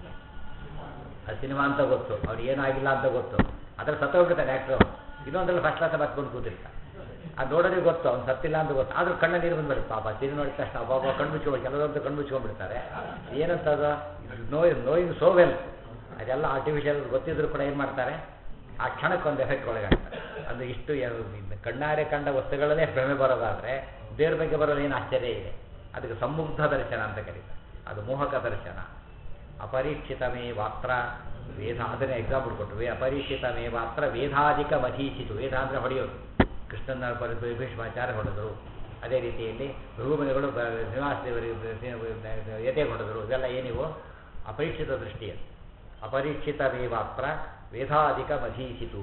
ಅದು ಸಿನಿಮಾ ಅಂತ ಗೊತ್ತು, ಅವ್ರು ಏನಾಗಿಲ್ಲ ಅಂತ ಗೊತ್ತು. ಅದ್ರ ಸತ್ತೋಗ್ಬಿಡ್ತಾನೆ ಆ್ಯಕ್ಟ್ರು. ಇನ್ನೊಂದ್ರಲ್ಲಿ ಫಸ್ಟ್ ಕ್ಲಾಸ್ ಬತ್ಕೊಂಡು ಕೂತಿರ್ತಾರೆ. ಅದು ನೋಡೋರಿಗೆ ಗೊತ್ತು ಅವ್ನು ಸತ್ತಿಲ್ಲ ಅಂತ ಗೊತ್ತು. ಆದ್ರೂ ಕಣ್ಣ ನೀರು ಬಂದ್ಬಿಡುತ್ತೆ ಪಾಪ. ಸಿನಿಮಾ ನೋಡಿದ ತಕ್ಷಣ ಅಬ್ಬಾಬ ಕಣ್ಣು ಮುಚ್ಕೊಂಡು ಕೆಲವೊಂದು ಕಣ್ಣು ಮುಚ್ಕೊಂಡ್ಬಿಡ್ತಾರೆ. ಏನಂತದು? Know knowing so well. ಅದೆಲ್ಲ ಆರ್ಟಿಫಿಷಿಯಲ್ ಗೊತ್ತಿದ್ರು ಕೂಡ ಏನು ಮಾಡ್ತಾರೆ? ಆ ಕ್ಷಣಕ್ಕೊಂದು ಎಫೆಕ್ಟ್ ಒಳಗಾಗ್ತಾರೆ. ಅದು ಇಷ್ಟು ಕಣ್ಣಾರೆ ಕಂಡ ವಸ್ತುಗಳಲ್ಲೇ ಭ್ರಮೆ ಬರೋದಾದರೆ ದೇವ್ರ ಬಗ್ಗೆ ಬರೋದು ಏನು ಆಶ್ಚರ್ಯ ಇದೆ? ಅದಕ್ಕೆ ಸಂಮುಗ್ಧ ದರ್ಶನ ಅಂತ ಕರೀತಾರೆ. ಅದು ಮೋಹಕ ದರ್ಶನ. ಅಪರೀಕ್ಷಿತಮೇ ಮಾತ್ರ ವೇದ ಅದನ್ನೇ ಎಕ್ಸಾಂಪಲ್ ಕೊಟ್ಟರು. ವೇ ಅಪರೀಕ್ಷಿತಮೇ ಮಾತ್ರ ವೇದಾಧಿಕ ಮಧೀಚಿತು. ವೇದ ಅಂದರೆ ಹೊಡೆಯೋದು. ಕೃಷ್ಣನ ಬರೆದು ಭೀಷ್ಮಾಚಾರ್ಯ ಹೊಡೆದರು. ಅದೇ ರೀತಿಯಲ್ಲಿ ಭೃಗುಮುನಿಗಳು ಶ್ರೀನಿವಾಸ ದೇವರಿಗೆ ಯತೆ ಹೊಡೆದರು. ಇದೆಲ್ಲ ಏನಿವು? ಅಪರೀಕ್ಷಿತ ದೃಷ್ಟಿಯ. ಅಪರೀಕ್ಷಿತವೇ ಮಾತ್ರ ವೇದಾಧಿಕ ಮಧೀಚಿತು.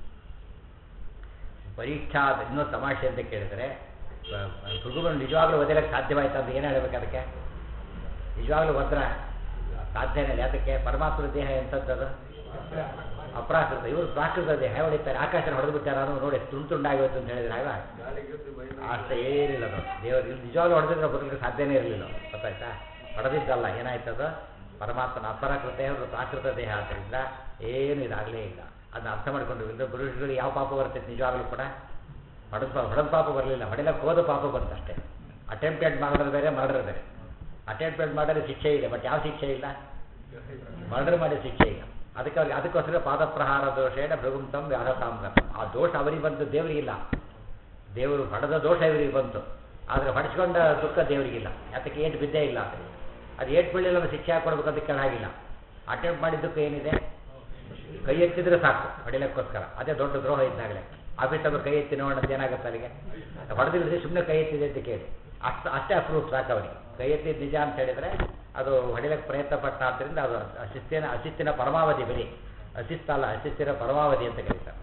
ಪರೀಕ್ಷಾ ಇನ್ನೂ ತಮಾಷೆ ಅಂತ ಕೇಳಿದರೆ ಭೃಗುಗಳು ನಿಜವಾಗ್ಲೂ ಒದೆಯಕ್ಕೆ ಸಾಧ್ಯವಾಯ್ತು ಅಂತ ಏನು ಹೇಳಬೇಕು? ಅದಕ್ಕೆ ನಿಜವಾಗ್ಲೂ ಒದ್ರ ಸಾಧ್ಯನೇ ಇಲ್ಲ. ಅದಕ್ಕೆ ಪರಮಾತ್ಮನ ದೇಹ ಎಂಥದ್ದದು? ಅಪ್ರಾಕೃತ. ಇವರು ಪ್ರಾಕೃತ ದೇಹ ಹೊಡಿತಾರೆ. ಆಕಾಶನ ಹೊಡೆದು ಬಿಟ್ಟಾರ ನೋಡಿ ತುಂಡು ತುಂಡಾಗಿತ್ತು ಅಂತ ಹೇಳಿದ್ರೆ ಆಗ ಅಷ್ಟೇ ಏನಿಲ್ಲ. ಅದು ದೇವರು ಇಲ್ಲಿ ನಿಜವಾಗ್ಲೂ ಹೊಡೆದಿದ್ರೆ ಬದಲಿಗೆ ಸಾಧ್ಯನೇ ಇರಲಿಲ್ಲ. ಗೊತ್ತಾಯ್ತಾ? ಹೊಡೆದಿದ್ದಲ್ಲ. ಏನಾಯ್ತದು? ಪರಮಾತ್ಮನ ಅಪರಾಕೃತ ಅವರು ಪ್ರಾಕೃತ ದೇಹ ಆದ್ದರಿಂದ ಏನು ಇದಾಗಲೇ ಇಲ್ಲ. ಅದನ್ನ ಅರ್ಥ ಮಾಡ್ಕೊಂಡ್ರು. ಇಲ್ಲ ಪುರುಷಗಳಿಗೆ ಯಾವ ಪಾಪ ಬರ್ತೈತೆ? ನಿಜವಾಗ್ಲೂ ಕೂಡ ಹೊಡೆದ ಹೊಡೆದ ಪಾಪ ಬರಲಿಲ್ಲ, ಹೊಡೆಯಕ್ಕೆ ಹೋದ ಪಾಪ ಬಂತಷ್ಟೇ. ಅಟೆಂಪ್ಟೆಡ್ ಮಾಡಿದ್ರೆ ಬೇರೆ, ಮರ್ಡರ್ ಬೇರೆ. ಅಟೆಂಪ್ಟೆಡ್ ಮಾಡಿದ್ರೆ ಶಿಕ್ಷೆ ಇದೆ, ಬಟ್ ಯಾವ ಶಿಕ್ಷೆ ಇಲ್ಲ? ಮರ್ಡರ್ ಮಾಡಿದ ಶಿಕ್ಷೆ ಇಲ್ಲ. ಅದಕ್ಕೆ ಅವ್ರಿಗೆ ಅದಕ್ಕೋಸ್ಕರ ಪಾದಪ್ರಹಾರ ದೋಷೇಣ ಭೃಗುಂತಂ ವ್ಯಾಧತಾಂಗ. ಆ ದೋಷ ಅವರಿಗೆ ಬಂತು, ದೇವರಿಗಿಲ್ಲ. ದೇವರು ಹೊಡೆದ ದೋಷ ಇವರಿಗೆ ಬಂತು, ಆದರೆ ಹೊಡೆಸ್ಕೊಂಡ ದುಃಖ ದೇವರಿಗಿಲ್ಲ. ಅದಕ್ಕೆ ಏಟು ಬಿದ್ದೇ ಇಲ್ಲ. ಅದಕ್ಕೆ ಅದು ಏಟು ಬೀಳಿಲ್ಲ ಅಂದ್ರೆ ಶಿಕ್ಷೆ ಹಾಕ್ಕೊಡ್ಬೇಕಂತ ಕೆಳಗಿಲ್ಲ. ಅಟೆಂಪ್ಟ್ ಮಾಡಿದ್ದಕ್ಕೆ ಏನಿದೆ? ಕೈ ಎತ್ತಿದ್ರೆ ಸಾಕು ಹೊಡಿಲಿಕ್ಕೋಸ್ಕರ. ಅದೇ ದೊಡ್ಡ ದ್ರೋಹ ಇದ್ದಾಗಲೇ. ಆಫೀಸಲ್ಲಿ ಕೈ ಎತ್ತಿ ನೋಡೋಣ ಏನಾಗುತ್ತೆ ಅಲ್ಲಿಗೆ? ಹೊಡೆದಿಲ್ಲದೆ ಸುಮ್ಮನೆ ಕೈ ಎತ್ತಿದೆ ಅಂತ ಕೇಳಿ ಅಷ್ಟು ಅಷ್ಟೇ ಅಪ್ರೂಫ್ ಸಾಕು ಅವರಿಗೆ. ಕೈ ಎತ್ತಿದ ನಿಜ ಅಂತ ಹೇಳಿದರೆ ಅದು ಹೊಡಿಲಿಕ್ಕೆ ಪ್ರಯತ್ನ ಪಟ್ಟ ಆದ್ದರಿಂದ ಅದು ಅಶಿಸ್ತಿನ ಅಶಿಸ್ತಿನ ಪರಮಾವಧಿ. ಬರೀ ಅಶಿಸ್ತ ಅಲ್ಲ, ಅಶಿಸ್ತಿನ ಪರಮಾವಧಿ ಅಂತ ಕರೀತಾರೆ.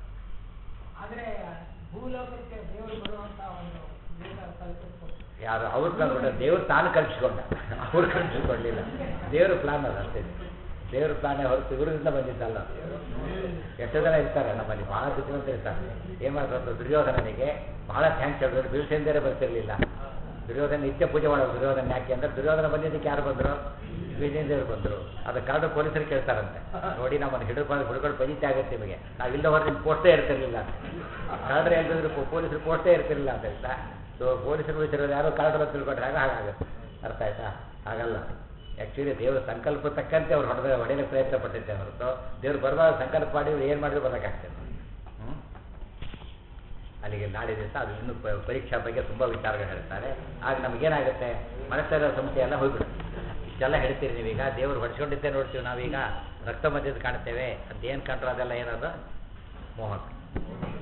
ಯಾರು ಅವ್ರ ಕಂಡುಕೊಂಡ? ದೇವರು ತಾನು ಕಲ್ಪಿಸ್ಕೊಂಡ, ಅವ್ರು ಕಲ್ಪಿಸ್ಕೊಳ್ಳಲಿಲ್ಲ. ದೇವರು ಪ್ಲಾನ್ ಅದು ಅಷ್ಟೇ. ದೇವ್ರ ಪ್ಲಾನೇ ಹೊರತು ಇವರಿಂದ ಬಂದಿದ್ದಲ್ಲ. ಎಷ್ಟು ಜನ ಇರ್ತಾರೆ ನಮ್ಮಲ್ಲಿ, ಭಾಳ ಬುದ್ಧಿವಂತ ಇರ್ತಾರೆ. ಏನು ಮಾಡ್ತಾರೆ? ದುರ್ಯೋಧನನಿಗೆ ಬಹಳ ಥ್ಯಾಂಕ್ಸ್ ಹೇಳಿದ್ರು. ಭೀಮಸೇನರೇ ಬರ್ತಿರಲಿಲ್ಲ. ದುರ್ಯೋಧನ ನಿತ್ಯ ಪೂಜೆ ಮಾಡೋದು. ದುರ್ಯೋಧನ ಯಾಕೆ ಅಂದರೆ ದುರ್ಯೋಧನ ಬಂದಿದ್ದಕ್ಕೆ ಯಾರು ಬಂದರು? ಭೀಮಸೇನರು ಬಂದರು. ಅದು ಕರೆದು ಪೊಲೀಸರು ಕೇಳ್ತಾರಂತೆ, ನೋಡಿ ನಮ್ಮನ್ನು ಹಿಡಿದು ಹುಡುಗರು ಪಂಜಿತೆ ಆಗುತ್ತೆ ನಿಮಗೆ, ನಾವಿಲ್ಲ ಹೊರ ನಿಮ್ಮ ಪೋಸ್ಟೇ ಇರ್ತಿರ್ಲಿಲ್ಲ. ಕಳೆದ್ರೆ ಹೇಳಿದ್ರು ಪೊಲೀಸರು ಪೋಸ್ಟೇ ಇರ್ತಿರಲಿಲ್ಲ ಅಂತ ಹೇಳ್ತಾ. ಸೊ ಪೊಲೀಸರು ಉಳಿಸಿರೋದು ಯಾರೋ ಕಳೆದ್ರೆ ತಿಳ್ಕೊಂಡ್ರೆ ಆಗ ಹಾಗಾಗುತ್ತೆ. ಅರ್ಥ ಆಯ್ತಾ? ಹಾಗಲ್ಲ. ಆ್ಯಕ್ಚುಲಿ ದೇವರ ಸಂಕಲ್ಪ ತಕ್ಕಂತೆ ಅವ್ರು ಹೊಡೆದ ಹೊಡೆಯಲಿಕ್ಕೆ ಪ್ರಯತ್ನ ಪಟ್ಟಿದ್ದೆ ಹೊರತು ದೇವ್ರು ಬರಬಾರ್ದು ಸಂಕಲ್ಪ ಮಾಡಿ ಏನು ಮಾಡಿದ್ರು ಬರೋಕ್ಕಾಗ್ತದೆ. ಹ್ಞೂ ಅಲ್ಲಿಗೆ ನಾಳೆ ದಿವಸ ಅದು ಇನ್ನೂ ಪ- ಪರೀಕ್ಷಾ ಬಗ್ಗೆ ತುಂಬ ವಿಚಾರಗಳು ಹೇಳ್ತಾರೆ. ಆಗ ನಮಗೇನಾಗುತ್ತೆ, ಮನಸ್ಸಲ್ಲಿರೋ ಸಮಸ್ಯೆ ಎಲ್ಲ ಹೋಗ್ಬಿಡುತ್ತೆ. ಇಷ್ಟೆಲ್ಲ ಹೇಳ್ತೀರಿ ನೀವೀಗ, ದೇವರು ಹೊಡ್ಸ್ಕೊಂಡಿದ್ದೇ ನೋಡ್ತೀವಿ ನಾವೀಗ, ರಕ್ತ ಮಧ್ಯದ ಕಾಣ್ತೇವೆ ಅಂತ ಏನು ಕಂಡ್ರೆ ಅದೆಲ್ಲ ಏನದು ಮೋಹಕ.